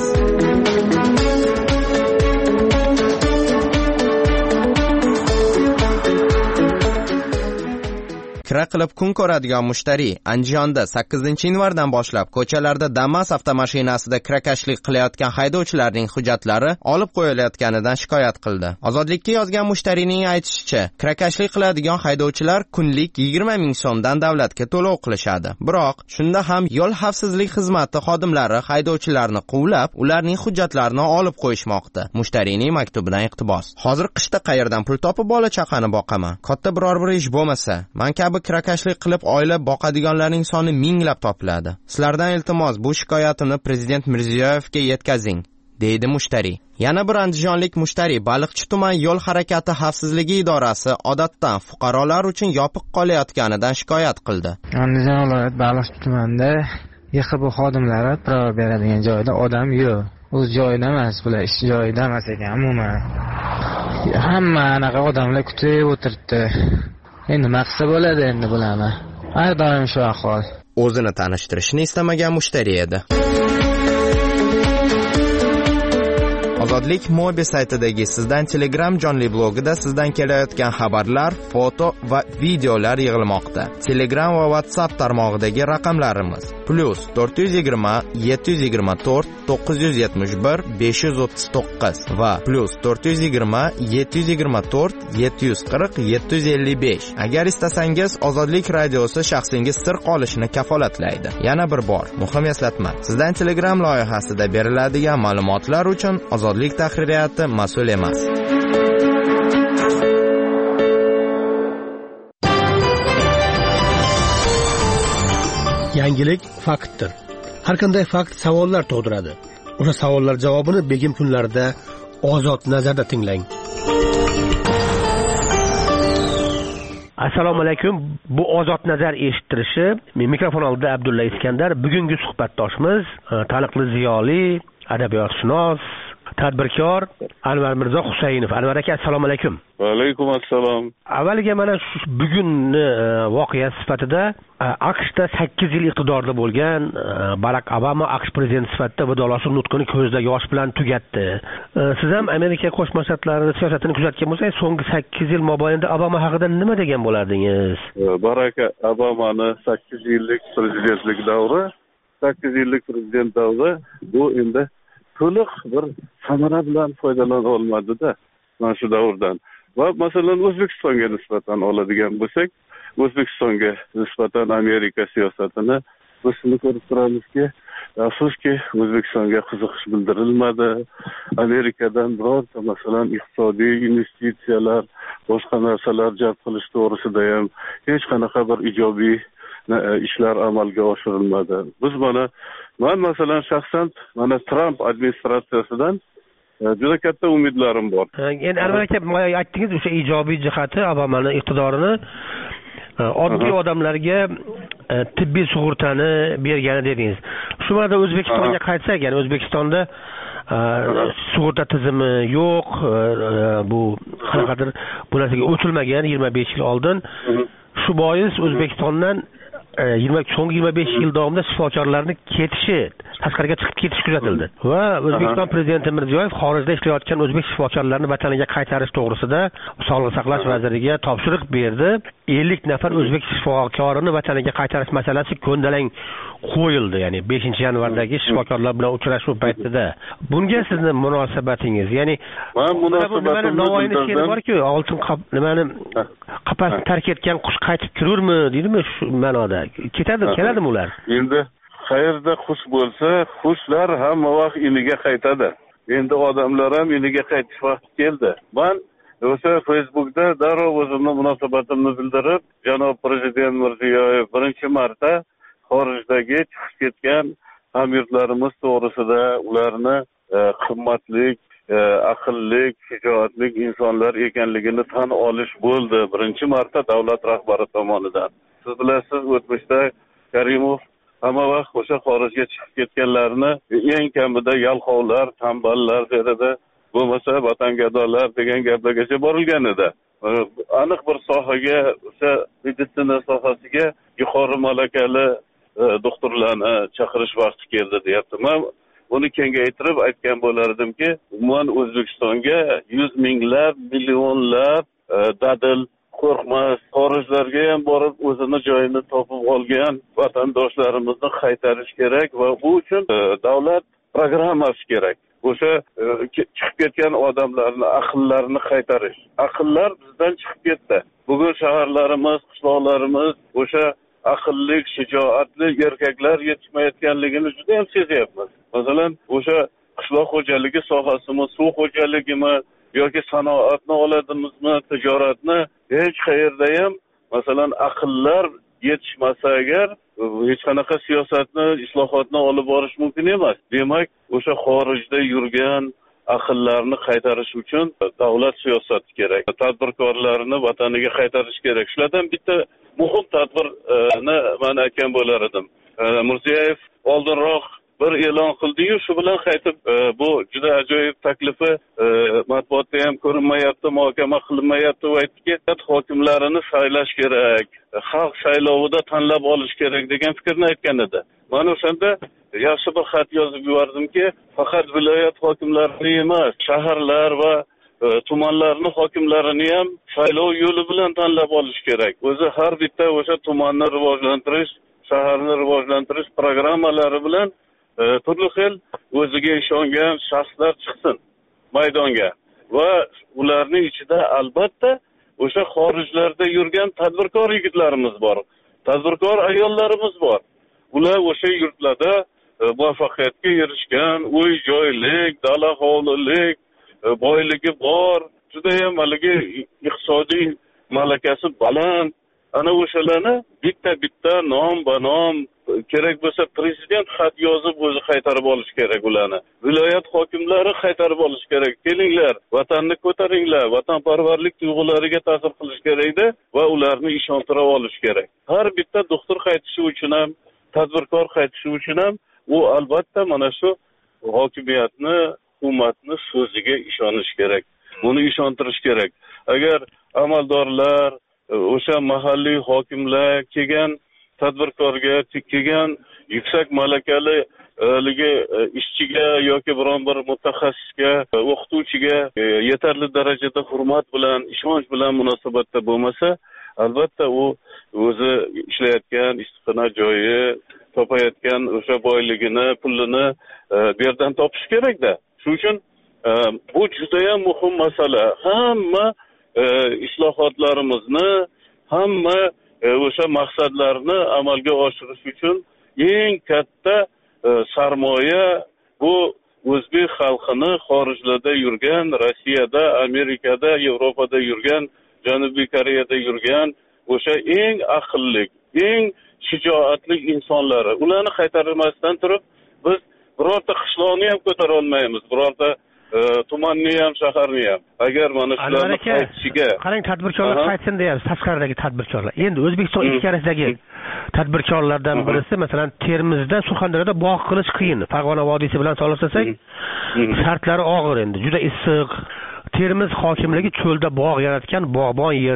Kira qilib kun ko'radigan mushtariy Andijonda sakkizinchi yanvardan boshlab ko'chalarda Damas avtomashinasida kirakashlik qilayotgan haydovchilarning hujjatlari olib qo'yilayotganidan shikoyat qildi. Ozodlikka yozgan mushtariyning aytishicha, kirakashlik qiladigan haydovchilar kunlik yigirma ming so'mdan davlatga to'lov qilishadi. Biroq shunda ham yo'l xavfsizlik xizmati xodimlari haydovchilarni quvlab, ularning hujjatlarini olib qo'yishmoqda. Mushtariyning maktubidan iqtibos: hozir qishda qayerdan pul topib bola chaqani boqaman? Katta biror bir ish bo'lmasa, men kabi kirakashlik qilib oila boqadiganlarning soni minglab topiladi. Sizlardan iltimos, bu shikoyatini prezident Mirziyoyevga yetkazing, deydi mushtariy. Yana bir andijonlik mushtariy Baliqchi tuman yo'l harakati xavfsizligi idorasi odatdan fuqarolar uchun yopiq qolayotganidan shikoyat qildi. Andijon viloyat Baliqchi tumanida Y X B xodimlari prava beradigan joyda odam yo'q. O'z joyida emas, bular ish joyida emas ekan umuman. Hamma anaqa odamlar kutib o'tiribdi. Endi maqsa bo'ladi endi bularni. Har doim shu ahvol. O'zini tanishtirishni istamagan mushtariy edi. Ozodlik Mobi saytidagi sizdan Telegram jonli blogida sizdan kelayotgan xabarlar, foto va videolar yig'ilmoqda. Telegram va WhatsApp tarmog'idagi raqamlarimiz: plus to'rt yuz yigirma yetti yuz yigirma to'rt to'qqiz yuz yetmish bir besh yuz o'ttiz to'qqiz va plus to'rt yuz yigirma yetti yuz yigirma to'rt yetti yuz qirq yetti yuz ellik besh. Agar istasangiz, Ozodlik radiosi shaxsingiz sir qolishini kafolatlaydi. Yana bir bor muhim eslatma: sizdan Telegram loyihasida beriladigan ma'lumotlar uchun Ozodlik tahririyati mas'ul emas. Yangilik faktdir. Har qanday fakt savollar tug'diradi. O'sha savollar javobini begim kunlarida Ozod nazarda tinglang. Assalomu alaykum. Bu Ozod nazar eshittirishi. Men mikrofon oldida Abdulla Iskandar. Bugungi suhbatdoshimiz taniqli ziyoli, adabiyotshunos, tadbirkor Anvar Mirzo Husaynov. Anvar aka, assalomu alaykum. Va alaykum assalom. Avvaliga mana shu bugunni voqea sifatida AQShda sakkiz yil iqtidorda bo'lgan Barak Obama AQSh prezidenti sifatida vidolashib nutqini ko'zda yosh bilan tugatdi. Siz ham Amerika Qo'shma Shtatlarini siyosatini kuzatgan bo'lsangiz, so'nggi sakkiz yil mobaynida Obama haqida nima degan bo'lardingiz? Barak Obamani sakkiz yillik prezidentlik davri, sakkiz yillik prezident davri bu endi to'liq bir samara bilan foydalana olmadi-da mana shu davrdan. Va masalan O'zbekistonga nisbatan oladigan bo'lsak, O'zbekistonga nisbatan Amerika siyosatini biz shuni ko'rib turamizki, afsuski O'zbekistonga qiziqish bildirilmadi. Amerikadan birorta masalan iqtisodiy investitsiyalar, boshqa narsalar jalb qilish to'g'risida ham hech qanaqa bir ijobiy ishlar amalga oshirilmadi. Biz mana men masalan shaxsan mana Trump administratsiyasidan juda katta umidlarim bor. Endi albatta aytdingiz, o'sha ijobiy jihati Obamaning iqtidorini oddiy odamlarga tibbiy sug'urtani bergani dedingiz. Shu yerda O'zbekistonga qaytsak, ya'ni O'zbekistonda sug'urta tizimi yo'q, bu qanaqadir bu narsaga o'tilmagan yigirma besh yil oldin. Shu bois O'zbekistondan so'nggi yigirma besh yil davomida shifokorlarni ketishi, tashqariga chiqib ketish kuzatildi va O'zbekiston Prezidenti Mirziyoyev xorijda ishlayotgan o'zbek shifokorlarini vataniga qaytarish to'g'risida Sog'liqni saqlash vaziriga topshiriq berdi. ellik nafar o'zbek shifokorini vataniga qaytarish masalasi ko'ndalang qo'yildi, ya'ni beshinchi yanvardagi shifokorlar bilan uchrashuv paytida. Bunga sizni munosabatingiz, ya'ni men munosabatim Navoiyni she'ri bor-ku, oltin nimani qafasni tark etgan qush qaytib kirurmi, deydimi shu ma'noda. Ketadi, keladimi ular? Endi qayerda qush bo'lsa, qushlar hamma vaqt iniga qaytadi. Endi odamlar ham iniga qaytish vaqti keldi. Men o'sha Facebookda darrov o'zimning munosabatimni bildirib, janob Prezident Mirziyoyev birinchi marta xorijdagi chiqib ketgan hamyurtlarimiz to'g'risida ularni qimmatli, aqlli, shijoatli insonlar ekanligini tan olish bo'ldi. Birinchi marta davlat rahbari tomonidan. Siz bilasiz, o'tmishda Karimov hamma vaqt o'sha xorijga chiqib ketganlarni eng kamida yalqovlar, tamballar derdi. Bo'lmasa vatangadolar degan gaplargacha borilgan edi. Aniq bir sohaga, o'sha meditsina sohasiga yuqori malakali doktorlarni chaqirish vaqti keldi deyapti. Men buni kengaytirib aytgan bo'lardimki, umuman O'zbekistonga yuz minglab, millionlab dadil, qo'rqmas, xorijlarga ham borib o'zini joyini topib olgan vatandoshlarimizni qaytarish kerak va bu uchun davlat programmasi kerak. O'sha chiqib ketgan odamlarni, aqllarini qaytarish. Aqllar bizdan chiqib ketdi. Bugun shaharlarimiz, qishloqlarimiz o'sha aqlli, shijoatli erkaklar yetishmayotganligini juda ham sezyapmiz. Masalan, o'sha qishloq xo'jaligi sohasimi, suv xo'jaligimi yoki sanoatni oladimizmi, tijoratni hech qayerda ham masalan aqllar yetishmasa agar hech qanaqa siyosatni, islohotni olib borish mumkin emas. Demak, o'sha xorijda yurgan aqllarni qaytarish uchun davlat siyosati kerak. Tadbirkorlarni vataniga qaytarish kerak. Shulardan bitta muhim tadbirni men aytgan bo'lar edim. Mirziyoyev oldinroq bir e'lon qildi-yu, shu bilan qaytib bu juda ajoyib taklifi matbuotda ham ko'rinmayapti, muhokama qilinmayapti va aytdiki, hokimlarini saylash kerak, xalq saylovida tanlab olish kerak degan fikrni aytgan edi. Men o'shanda yaxshi bir xat yozib yubordimki, faqat viloyat hokimlarini emas, shaharlar va tumanlarning hokimlarini ham saylov yo'li bilan tanlab olish kerak. O'zi har bitta o'sha tumanni rivojlantirish, shaharni rivojlantirish programmalari bilan turli xil o'ziga ishongan shaxslar chiqsin maydonga va ularning ichida albatta o'sha xorijlarda yurgan tadbirkor yigitlarimiz bor, tadbirkor ayollarimiz bor. Ular o'sha yurtlarda muvaffaqiyatga erishgan, uy joylik, dala hovlilik, boyligi bor, juda ham haligi iqtisodiy malakasi baland. Ana o'shalarni bitta-bitta nom-banom kerak bo'lsa prezident xat yozib o'zi qaytarib olish kerak ularni. Viloyat hokimlari qaytarib olish kerak. Kelinglar, vatanni ko'taringlar, vatanparvarlik tuyg'ulariga ta'sir qilish kerakda va ularni ishontira olish kerak. Har bitta doktor qaytishi uchun ham, tadbirkor qaytishi uchun ham u albatta mana shu hokimiyatni, hukumatni so'ziga ishonish kerak. Buni ishontirish kerak. Agar amaldorlar, o'sha mahalliy hokimlar kelgan tadbirkorga, kelgan yuksak malakali ishchiga yoki biron bir mutaxassisga, o'qituvchiga yetarli darajada hurmat bilan, ishonch bilan munosabatda bo'lmasa, albatta u o'zi ishlayotgan istiqona joyi, topayotgan o'sha boyligini, pulini bu yerdan topish kerak-da. Shuning uchun bu juda ham muhim masala. Hamma islohotlarimizni, hamma o'sha maqsadlarni amalga oshirish uchun eng katta sarmoya bu o'zbek xalqini xorijlarda yurgan, Rossiyada, Amerikada, Yevropada yurgan, Janubiy Koreyada yurgan o'sha eng aqlli, eng shijoatli insonlari. Ularni qaytarmasdan turib biz birorta qishloqni ham ko'tara olmaymiz, birorta tumanni ham, shaharni ham. Agar mana shularni qaytishiga, qarang, tadbirkorlar qaytsin deyapsiz, tashqaridagi tadbirkorlar. Endi O'zbekiston ichkarisidagi tadbirkorlardan birisi, masalan, Termizda, Surxondaryoda bog' qilish qiyin. Farg'ona vodiysi bilan solishtirsak, shartlari og'ir endi, juda issiq. Termiz hokimligi cho'lda bog' yaratgan, bog'bon yerini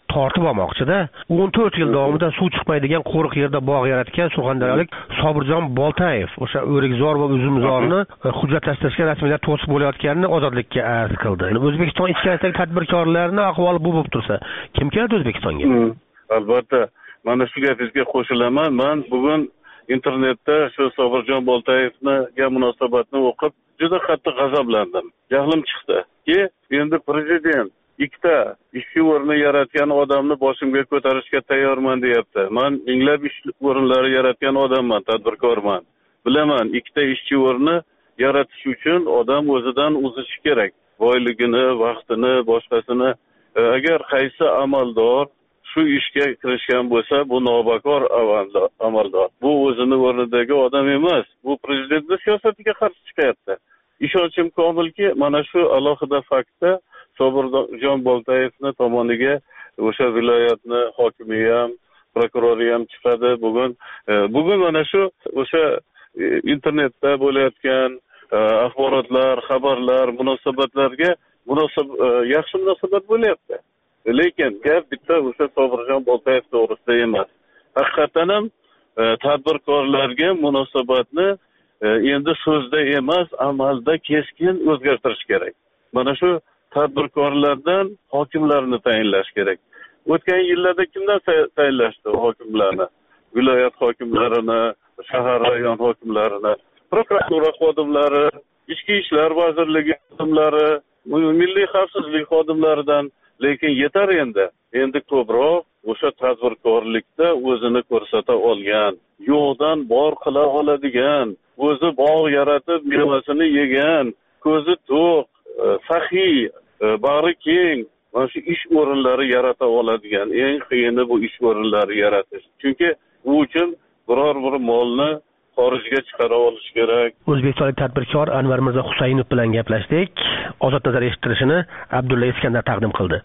tortib olmoqchida. o'n to'rt yil davomida suv chiqmaydigan qo'riq yerda bog' yaratgan surxondaryolik Sobirjon Boltayev o'sha o'rikzor va uzumzorni hujjatlashtirishga rasmiylar to'sib bo'layotganini Ozodlikka arz qildi. O'zbekiston ichkarisidagi tadbirkorlarning ahvoli bu bo'lib tursa, kim keladi O'zbekistonga? Albatta, mana shu gapingizga qo'shilaman. Men bugun internetda shu Sobirjon Boltayevga munosabatni o'qib juda qattiq g'azablandim. Jahlim chiqdi. Ki endi prezident ikkita ishchi o'rni yaratgan odamni boshimga ko'tarishga tayyorman deyapti. Men minglab ish o'rinlari yaratgan odamman, tadbirkorman. Bilaman, ikkita ishchi o'rni yaratish uchun odam o'zidan uzishi kerak. Boyligini, vaqtini, boshqasini. Agar qaysi amaldor shu ishga kirishgan bo'lsa, bu nobakor amaldor. Bu o'zini o'rnidagi odam emas. Bu prezidentning siyosatiga qarshi chiqyapti. Ishonchim komilki, mana shu alohida faktda Sobirjon Boltayevni tomoniga o'sha viloyatni hokimi ham, prokurori ham chiqadi. Bugun bugun mana shu o'sha internetda bo'layotgan axborotlar, xabarlar, munosabatlarga munosab yaxshi munosabat bo'lyapti. Lekin gap bitta o'sha Sobirjon Boltayev to'g'risida emas. Haqiqatan ham tadbirkorlarga munosabatni endi so'zda emas, amalda keskin o'zgartirish kerak. Mana shu tadbirkorlardan hokimlarni tayinlash kerak. O'tgan yillarda kimdan tayinlashdi hokimlarni? Viloyat hokimlarini, shahar rayon hokimlarini, prokuratura xodimlari, ichki ishlar vazirligi xodimlari, milliy xavfsizlik xodimlaridan. Lekin yetar endi. Endi ko'proq o'sha tadbirkorlikda o'zini ko'rsata olgan, yo'qdan bor qila oladigan, o'zi bog' yaratib mevasini yegan, ko'zi to'q, saxiy, bag'ri keng, mana shu ish o'rinlari yarata oladigan. Eng qiyini bu ish o'rinlari yaratish. Chunki bu uchun biror bir molni xorijga chiqara olish kerak. O'zbekistonlik tadbirkor Anvar Mirzo Husaynov bilan gaplashdik. Ozod nazar eshittirishini Abdulla Iskandar taqdim qildi.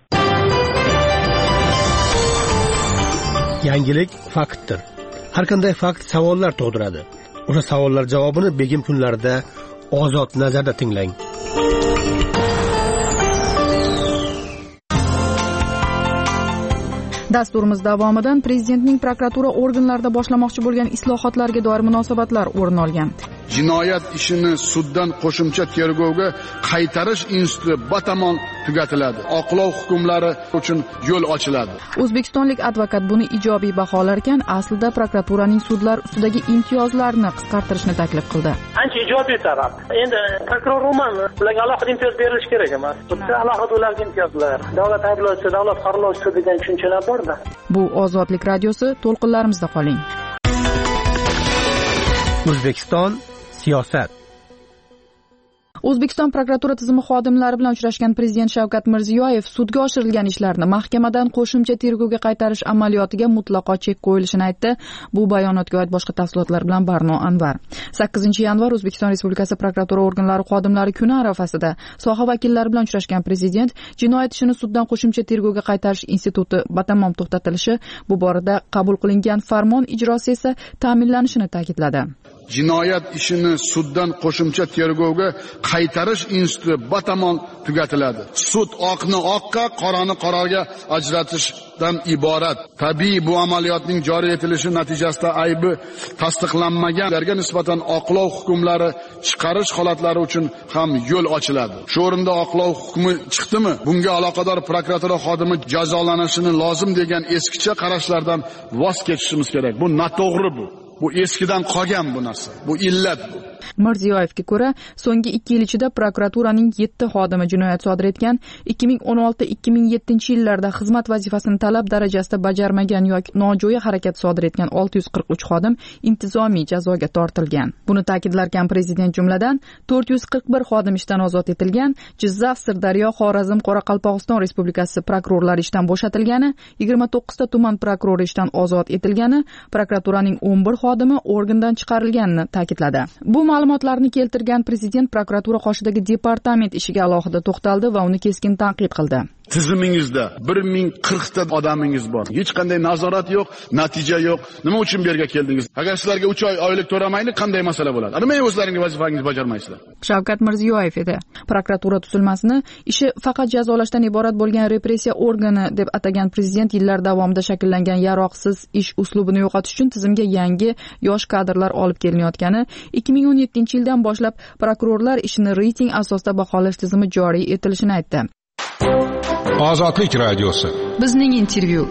Yangilik faktdir. Har qanday fakt savollar tug'diradi. O'sha savollar javobini begim kunlarida Ozod nazarda tinglang. Dasturimiz davomidan prezidentning prokuratura organlarida boshlamoqchi bo'lgan islohotlarga doir munosabatlar o'rin olgan. Jinoyat ishini suddan qo'shimcha tergovga qaytarish instituti batamon tugatiladi. Oqlov hukmlari uchun yo'l ochiladi. O'zbekistonlik advokat buni ijobiy baholar ekan, aslida prokuraturaning sudlar ustidagi imtiyozlarini qisqartirishni taklif qildi. Ancha ijobiy taraf. Endi prokuror roman ularga alohida imtiyoz berilishi kerak emas. Sudda alohida ularga imtiyozlar, davlat ayblovchisi, davlat qarlovchisi degan tushunchalar borda. Bu Ozodlik radiosi, to'lqinlarimizda qoling. O'zbekiston siyosat. O'zbekiston prokuratura tizimi xodimlari bilan uchrashgan prezident Shavkat Mirziyoyev sudga oshirilgan ishlarni mahkamadan qo'shimcha tergovga qaytarish amaliyotiga mutlaqo chek qo'yilishini aytdi. Bu bayonotga oid boshqa tafsilotlar bilan Barno Anvar. sakkizinchi yanvar O'zbekiston Respublikasi prokuratura organlari xodimlari kuni arafasida soha vakillari bilan uchrashgan prezident jinoyat ishini suddan qo'shimcha tergovga qaytarish instituti batamom to'xtatilishi, bu borada qabul qilingan farmon ijrosi esa ta'minlanishini ta'kidladi. Jinoyat ishini suddan qo'shimcha tergovga qaytarish instituti batamon tugatiladi. Sud oqni oqqa, qorani qoraga ajratishdan iborat. Tabiiy bu amaliyotning joriy etilishi natijasida aybi tasdiqlanmaganlarga nisbatan oqlov hukmlari chiqarish holatlari uchun ham yo'l ochiladi. Shu o'rinda oqlov hukmi chiqdimi, bunga aloqador prokuratura xodimi jazolanishini lozim degan eskicha qarashlardan voz kechishimiz kerak. Bu noto'g'ri bu. Bu eskidan qolgan bu narsa. Bu illat bu. Mirziyoyevga ko'ra, so'nggi ikki yil ichida prokuraturaning yetti xodimi jinoyat sodir etgan, ikki ming o'n olti ikki ming yettinchi yillarda xizmat vazifasini talab darajasida bajarmagan yoki nojo'ya harakat sodir etgan olti yuz qirq uch xodim intizomiy jazoga tortilgan. Buni ta'kidlarkan prezident jumladan to'rt yuz qirq bir xodim ishdan ozod etilgan, Jizzax, Sirdaryo, Xorazm, Qoraqalpog'iston Respublikasi prokurorlari ishdan bo'shatilgani, yigirma to'qqizta tuman prokurori ishdan ozod etilgani, prokuraturaning o'n bir xodimi organdan chiqarilganini ta'kidladi. Bu ma'lumotlarni keltirgan prezident prokuratura qoshidagi departament ishiga alohida to'xtaldi va uni keskin tanqid qildi. tizimingizda bir ming qirqta odamingiz bor. Hech qanday nazorat yo'q, natija yo'q. Nima uchun bu yerga keldingiz? Agar sizlarga uch oy oylik to'lamaydi, qanday masala bo'ladi? Nima o'zlaringiz vazifangizni bajarmaysizlar? Shavkat Mirziyoyev edi. Prokuratura tuzilmasini ishi faqat jazolashdan iborat bo'lgan repressiya organi deb atagan prezident yillar davomida shakllangan yaroqsiz ish uslubini yo'qotish uchun tizimga yangi yosh kadrlar olib kelinayotgani, ikki ming o'n yettinchi yildan boshlab prokurorlar ishini reyting asosida baholash tizimi joriy etilishini aytdi. Ozodlik radiosi. Bizning intervyu.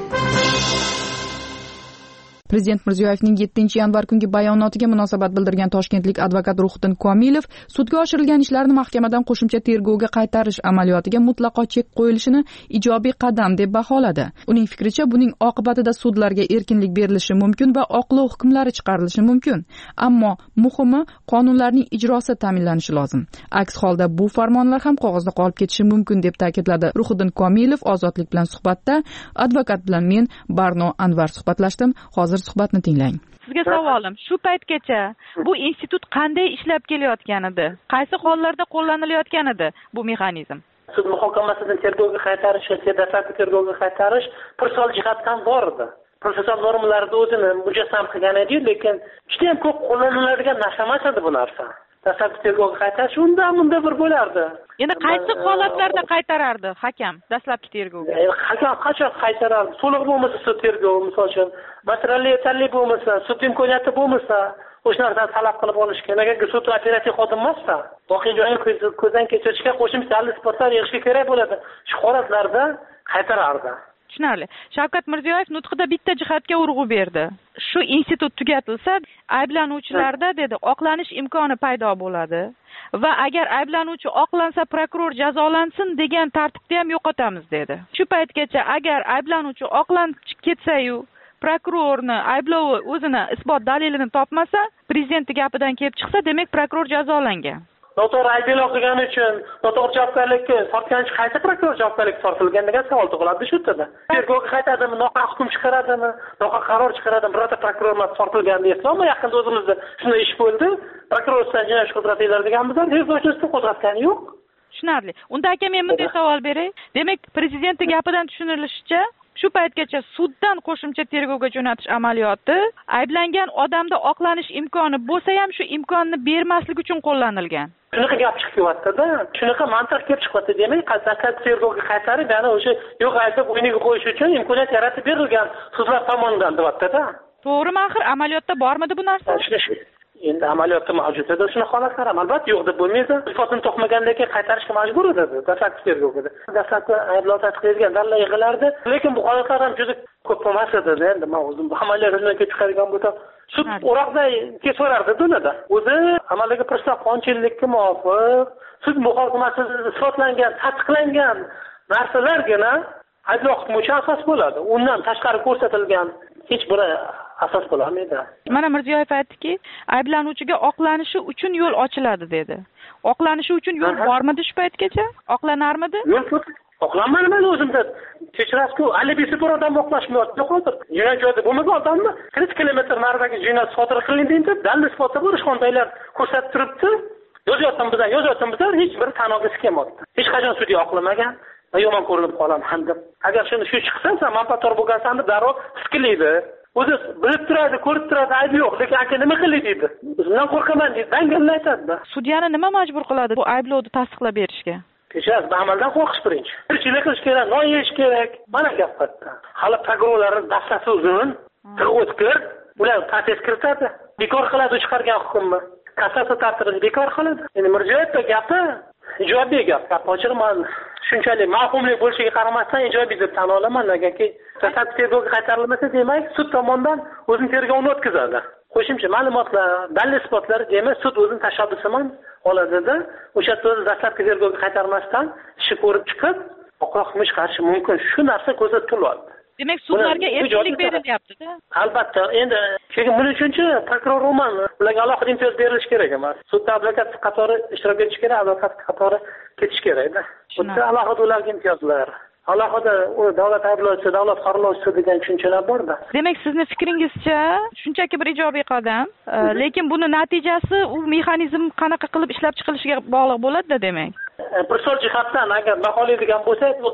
Prezident Mirziyoyevning yettinchi yanvar kungi bayonotiga munosabat bildirgan toshkentlik advokat Ruhiddin Komilov sudga oshirilgan ishlarni mahkamadan qo'shimcha tergovga qaytarish amaliyotiga mutlaqo chek qo'yilishini ijobiy qadam deb baholadi. Uning fikricha, buning oqibatida sudlarga erkinlik berilishi mumkin va oqlov hukmlari chiqarilishi mumkin. Ammo muhimi qonunlarning ijrosi ta'minlanishi lozim. Aks holda bu farmonlar ham qog'ozda qolib ketishi mumkin deb ta'kidladi Ruhiddin Komilov. Ozodlik bilan suhbatda advokat bilan men Barno Anvar suhbatlashdim. Hozir suhbatni tinglang. Sizga savolim, shu paytgacha bu institut qanday ishlab kelayotgan edi? Qaysi hollarda qo'llanilayotgan edi bu mexanizm? Sud muhokamasidan tergovga qaytarish yoki dastlabki tergovga qaytarish protsessual jihatdan bor edi. Protsessual normalarida o'zini mujassam qilgan edi, lekin juda ham ko'p qo'llaniladigan narsa emas edi bu narsa. Dastlabki tergovga qaytarish undan bunda bir bo'lardi. Endi qaysi holatlarda qaytarardi hakam dastlabki tergovga? Hakam qachon qaytarardi? To'liq bo'lmasa sud tergovi, misol uchun, material yetarli bo'lmasa, sud imkoniyati bo'lmasa, o'sha narsani talab qilib olish kerak. Agar sud operativ xodim emasda, voqea joyini ko'zdan kechirishga qo'shimcha dalil isbotlar yig'ishga kerak bo'ladi. Shu holatlarda qaytarardi. Tushunarli. Shavkat Mirziyoyev nutqida bitta jihatga urg'u berdi. Shu institut tugatilsa, ayblanuvchilarda dedi, oqlanish imkoni paydo bo'ladi va agar ayblanuvchi oqlansa, prokuror jazolansin degan tartibni ham yo'qotamiz dedi. Shu paytgacha agar ayblanuvchi oqlanib ketsa-yu, prokurorni ayblovi o'zini isbot dalilini topmasa, prezidentning gapidan kelib chiqsa, demak prokuror jazolangan. Noto'g'ri ayb e'lon qilgani uchun noto'g'ri javobgarlikka tortganicha qaysi prokuror javobgarlikka tortilgan degan savol tug'iladi shu yerda. Tergovga qaytadimi, nohaq hukm chiqaradimi, nohaq qaror chiqaradimi, birorta prokuror tortilgan deyapti. Ammo yaqinda o'zimizda shunday ish bo'ldi. Prokuror ustidan jinoyat ishi qo'zg'atinglar deganmizlar, tergovchi qo'zg'atgani yo'q. Tushunarli. Unda aka men bunday savol beray. Demak, prezidentning gapidan tushunilishicha, shu paytgacha suddan qo'shimcha tergovga jo'natish amaliyoti ayblangan odamda oqlanish imkoni bo'lsa ham shu imkonni bermaslik uchun qo'llanilgan. Shunaqa gap chiqib ketyapti-da. Shunaqa mantiq kelib chiqyapti. Demak, dastlabki tergovga qaytarib, yana o'sha yo'q aybni bo'yniga qo'yish uchun imkoniyat yaratib berilgan sudlar tomonidan deyapti-da. To'g'rimi, axir amaliyotda bormidi bu narsa? Endi amaliyotda mavjud edi shuna holatlar ham albatta yo'q deb bo'lmaydi. Isbotini topmagandan keyin qaytarishga majbur edi dastlabki tergovda. Dastlabki ayblov tasdiqlangan dalillar yig'ilardi, lekin bu holatlar ham juda ko'p emas edi. Endi men o'zim amaliyotdan kelib chiqargan bo'lsam, sud o'roqday ketaverardi dunyoda. O'zi amaldagi protsessual qonunchilikka muvofiq sud muhokamasida isbotlangan, tasdiqlangan narsalargina ayblov hukmi uchun asos bo'ladi. Undan tashqari ko'rsatilgan hech bir asos bo'lmaydi. Mana Mirziyoyev aytdiki, ayblanuvchiga oqlanishi uchun yo'l ochiladi dedi. Oqlanishi uchun yo'l bormidi shu paytgacha? Oqlanarmidi? Yo'q, oqlanmaydi o'zimda. Kechirasiz-ku, alibisi bor odam oqlashmayapti. Hozir jinoyat joyida bo'lmagan odamni qirq kilometr naridagi jinoyat sodir qilindi deb dalil isbotda bo'lish qondaylar ko'rsatib turibdi. Yozyaptim bizdan, yozyaptim bizdan hech bir tanog'isi kelmayapti. Hech qachon sudya oqlamagan. Yomon ko'rinib qolaman deb. Agar shuni shu chiqsa, sen manfaatdor bo'lgansan deb darrov fikrlaydi. O'zi bilib turadi, ko'rib turadi, ayb yo'q, lekin aka nima qildi deydi. O'zimdan qo'rqaman deydi, dangalni aytadi. Sudyani nima majbur qiladi bu ayblovni tasdiqlab berishga? Kechirasiz, bu amaldan qo'rqish birinchi. Tirikchilik qilish kerak, non yeyish kerak. Mana gap katta. Hali prokurorlarning dastasi uzun, o'tkir, ular protsess kiritadi. Bekor qiladi chiqargan hukmni. Kassatsiya tartibini bekor qiladi. Endi Mirziyoyevning gapi ijobiy gap. Gap ochiqman. Shunchalik ma'qullik bo'lishiga qaramasdan ijobiy deb tan olaman, negaki dastlabki tergovga qaytarilmasa, demak, sud tomonidan o'zining tergovini o'tkazadi. Qo'shimcha ma'lumotlar, dalil isbotlar, demak, sud o'zining tashabbusini oladida, o'sha yerda o'zi dastlabki tergovga qaytarmasdan ishi ko'rib chiqib, oqroq hukm chiqarishi mumkin. Shu narsa ko'zda tutiladi. Demak, sudlarga erkinlik berilyapti-da. Albatta, endi chunki buning uchunchi prokuror roman ularga alohida imtiyoz berilishi kerak emas. Sudda advokat qatori ishtirok etish kerak, advokat qatori ketish kerak-da. Bunda alohida ularga imtiyozlar, alohida u davlat ayblovchisi, davlat qorovulchisi degan tushunchalar bor-da. Demak, sizning fikringizcha shunchaki bir ijobiy qadam, lekin buni natijasi u mexanizm qanaqa qilib ishlab chiqilishiga bog'liq bo'ladi-da, demak. Protsessual jihatdan agar baholaydigan bo'lsak,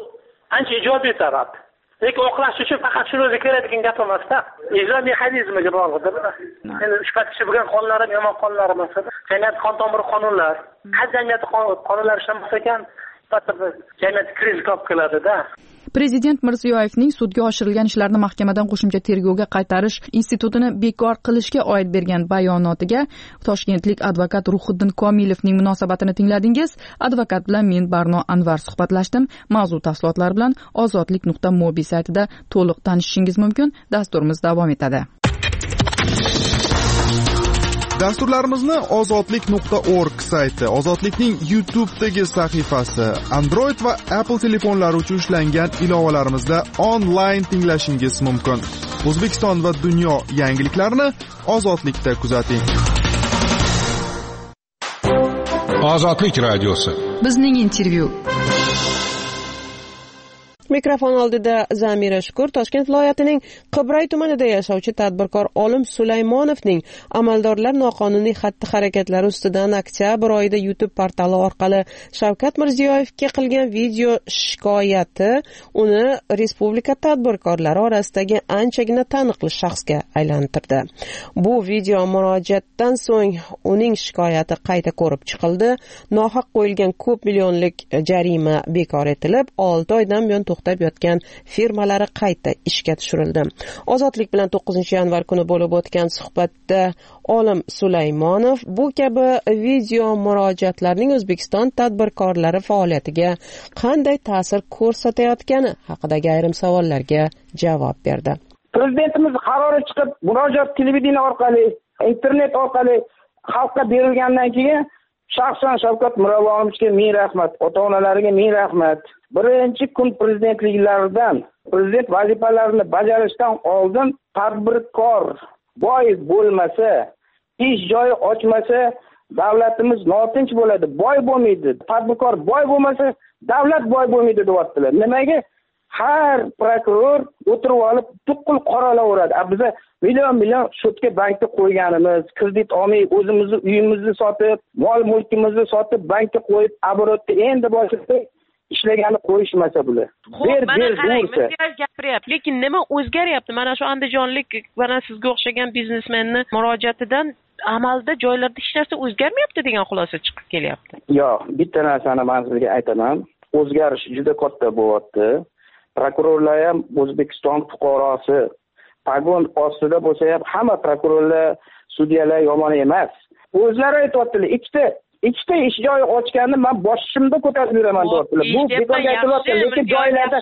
ancha ijobiy taraf. Lekin oqlash uchun faqat shuni o'zi kerak degan gap emasda. Ijro mexanizmiga bog'liqdir. Endi uch kishi bo'lgan qonunlar ham yomon qonunlar emas. Jamiyat qon tomiri qonunlar. Har jamiyat qonunlar ishlamasa ekan, jamiyat kriz olib keladi-da. Prezident Mirziyoyevning sudga oshirilgan ishlarni mahkamadan qo'shimcha tergovga qaytarish institutini bekor qilishga oid bergan bayonotiga toshkentlik advokat Ruhiddin Komilovning munosabatini tingladingiz. Advokat bilan men Barno Anvar suhbatlashdim. Mavzu tafsilotlar bilan ozodlik nuqta mobi saytida to'liq tanishishingiz mumkin. Dasturimiz davom etadi. Dasturlarimizni ozodlik nuqta org sayti, Ozodlikning YouTube'dagi sahifasi, Android va Apple telefonlari uchun ishlangan ilovalarimizda onlayn tinglashingiz mumkin. O'zbekiston va dunyo yangiliklarini Ozodlikda kuzating. Ozodlik radiosi. Bizning intervyu. Mikrofon oldida Zamira Shukur, Toshkent viloyatining Qibray tumanida yashovchi tadbirkor Olim Sulaymonovning amaldorlar noqonuniy xatti-harakatlari ustidan oktyabr oyida YouTube portali orqali Shavkat Mirziyoyevga qilgan video shikoyati uni respublika tadbirkorlari orasidagi anchagina taniqli shaxsga aylantirdi. Bu video murojaatdan so'ng uning shikoyati qayta ko'rib chiqildi. Nohaq qo'yilgan ko'p millionlik jarima bekor etilib, olti oydan buyon to'xtab yotgan firmalari qayta ishga tushirildi. Ozodlik bilan to'qqizinchi yanvar kuni bo'lib o'tgan suhbatda Olim Sulaymonov bu kabi video murojaatlarning O'zbekiston tadbirkorlari faoliyatiga qanday ta'sir ko'rsatayotgani haqidagi ayrim savollarga javob berdi. Prezidentimiz qarori chiqib, murojaat televideniya orqali, internet orqali xalqqa berilgandan keyin shaxsan Shavkat Miromonovga ming rahmat, ota-onalariga ming rahmat. Birinchi kun prezidentliklaridan, prezident vazifalarini bajarishdan oldin tadbirkor boy bo'lmasa, ish joyi ochmasa, davlatimiz notinch bo'ladi, boy bo'lmaydi. Tadbirkor boy bo'lmasa, davlat boy bo'lmaydi deyaptilar. Nimaga? Har prokuror o'tirib olib tuqqul qoralaveradi. Biza million million sudga bankda qo'yganimiz, kredit olmay o'zimizni uyimizni sotib, mol mulkimizni sotib bankka qo'yib, aborotda endi boshqa ishlagani qo'yishmasa bular. Ber ber bo'lsa. Gapiryapti, lekin nima o'zgaryapti? Mana shu andijonlik mana sizga o'xshagan biznesmenni murojaatidan amalda joylarda hech narsa o'zgarmayapti degan xulosa chiqib kelyapti. Yo'q, bitta narsani men sizga aytaman. O'zgarish juda katta bo'lyapti. Prokurorlar ham O'zbekiston fuqarosi. Pagon ostida bo'lsa ham hamma prokurorlar, sudyalar yomon emas. O'zlari aytayotdilar, ikkita ikkita ish joyi ochganni men boshimda ko'tarib yuraman deyaptilar. Bu bekorga aytilyapti, lekin joylarda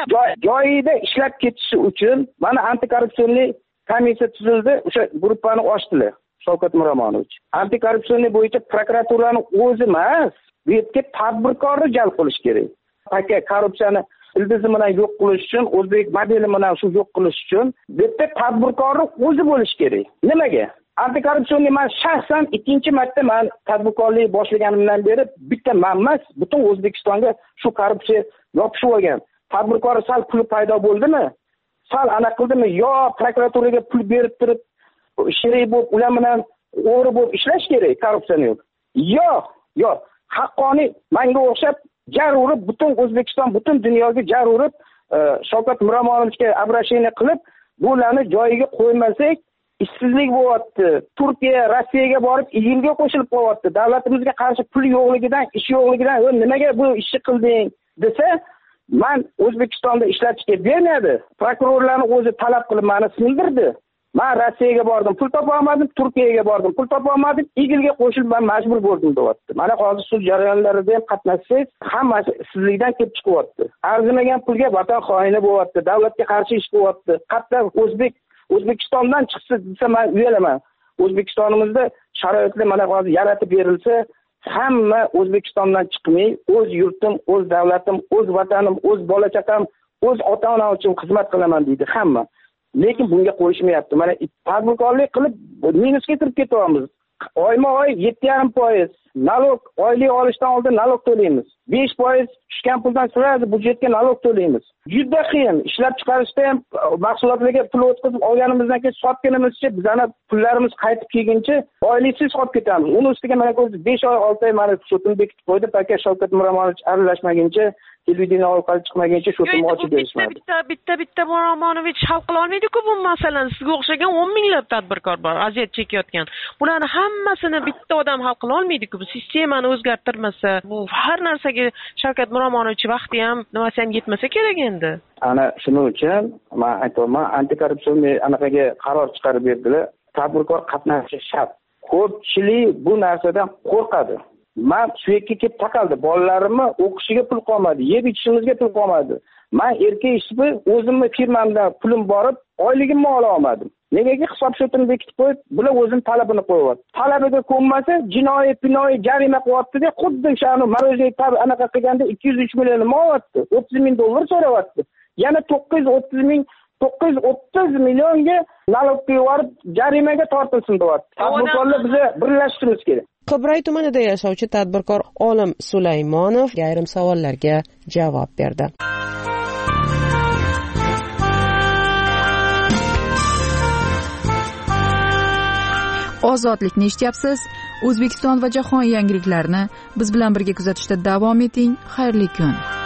joyida ishlab ketishi uchun mana antikorrupsionniy komissiya tuzildi, o'sha guruhni ochdilar. Shavkat Miromonovich. Antikorrupsionniy bo'yicha prokuraturani o'zi emas, bu yerga tadbirkorni jalb qilish kerak. Paka korrupsiyani ildizi bilan yo'q qilish uchun, o'zbek modeli bilan shu yo'q qilish uchun bitta tadbirkorni o'zi bo'lish kerak. Nimaga? Antikorrupsionniy men shaxsan ikkinchi marta men tadbirkorlik boshlaganimdan beri bitta men emas, butun O'zbekistonga shu korrupsiya yopishib olgan. Tadbirkor sal pul paydo bo'ldimi? Sal ana qildimi? Yo prokuraturaga pul berib turib, shirik bo'lib, ular bilan o'g'ri bo'lib ishlash kerak, korrupsiyani yo'q. Yo'q, yo'q. Haqqoniy menga o'xshab jar urib, butun O'zbekiston, butun dunyoga jar urib, Shavkat Miromonovga обращение qilib, bularni joyiga qo'ymasak, ishsizlik bo'lyapti. Turkiya, Rossiyaga borib, yilga qo'shilib qo'yapti. Davlatimizga qarshi pul yo'qligidan, ish yo'qligidan, nimaga bu ishni qilding desa, men O'zbekistonda ishlatishga bermaydi. Prokurorlarni o'zi talab qilib meni sindirdi. Men Rossiyaga bordim, pul topa olmadim, Turkiyaga bordim, pul topa olmadim, igilga qo'shilib men majbur bo'ldim deyapti. Mana hozir sud jarayonlarida ham qatnashsangiz, hammasi sizlikdan kelib chiqyapti. Arzimagan pulga vatan xoini bo'lyapti, davlatga qarshi ish qilyapti. Hatto o'zbek O'zbekistondan chiqsa desa men uyalaman. O'zbekistonimizda sharoitlar mana hozir yaratib berilsa, hamma O'zbekistondan chiqmay, o'z yurtim, o'z davlatim, o'z vatanim, o'z bola chaqam, o'z ota-onam uchun xizmat qilaman deydi hamma. Lekin bunga qo'yishmayapti. Mana tadbirkorlik qilib minusga kirib ketyapmiz. Oyma-oy yetti yarim foiz nalog, oylik olishdan oldin nalog to'laymiz. besh foiz tushgan puldan sirasi budjetga nalog to'laymiz. Juda qiyin. Ishlab chiqarishda ham mahsulotlarga pul o'tkazib olganimizdan keyin sotganimizcha bizani pullarimiz qaytib kelguncha oyliksiz qolib ketamiz. Uni ustiga mana ko'z besh oy, olti oy mana sotib bekitib qo'ydi. Paka Shavkat Miromonovich aralashmaguncha televideniye orqali chiqmaguncha shu yerda ochib berishmadi. bitta bitta bitta Miromonovich hal qila olmaydi-ku bu masalani. Sizga o'xshagan o'n minglab tadbirkor bor, aziyat chekayotgan. Bularni hammasini bitta odam hal qila olmaydi-ku. Bu sistemani o'zgartirmasa, bu har narsaga Shavkat Miromonovich vaqti ham nimasi ham yetmasa kerak endi. Ana shuning uchun men aytaman, antikorrupsion anaqaga qaror chiqarib berdilar. Tadbirkor qatnashishi shart. Ko'pchilik bu narsadan qo'rqadi. Men shu yerga kelib taqaldi. Bolalarimni o'qishiga pul qolmadi, yeb ichishimizga pul qolmadi. Men erkak ishchi o'zimni firmamdan pulim borib, oyligimni ola olmadim. Negaki hisob shotini bekitib qo'yib, bular o'zini talabini qo'yapti. Talabiga ko'nmasa, jinoiy, binoiy jarima qilyapti-da, xuddi o'shani Marozey tab anaqa qilganda ikki yuz uch million olyapti, o'ttiz ming dollar so'rayapti. Yana to'qqiz yuz o'ttiz ming to'qqiz yuz o'ttiz millionga nalog yuborib jarimaga tortilsin deyapti. Tadbirkorlar biza birlashishimiz kerak. Qibray tumanida yashovchi tadbirkor Olim Sulaymonov ayrim savollarga javob berdi. Ozodlikni eshityapsiz. O'zbekiston va jahon yangiliklarini biz bilan birga kuzatishda davom eting. Xayrli kun.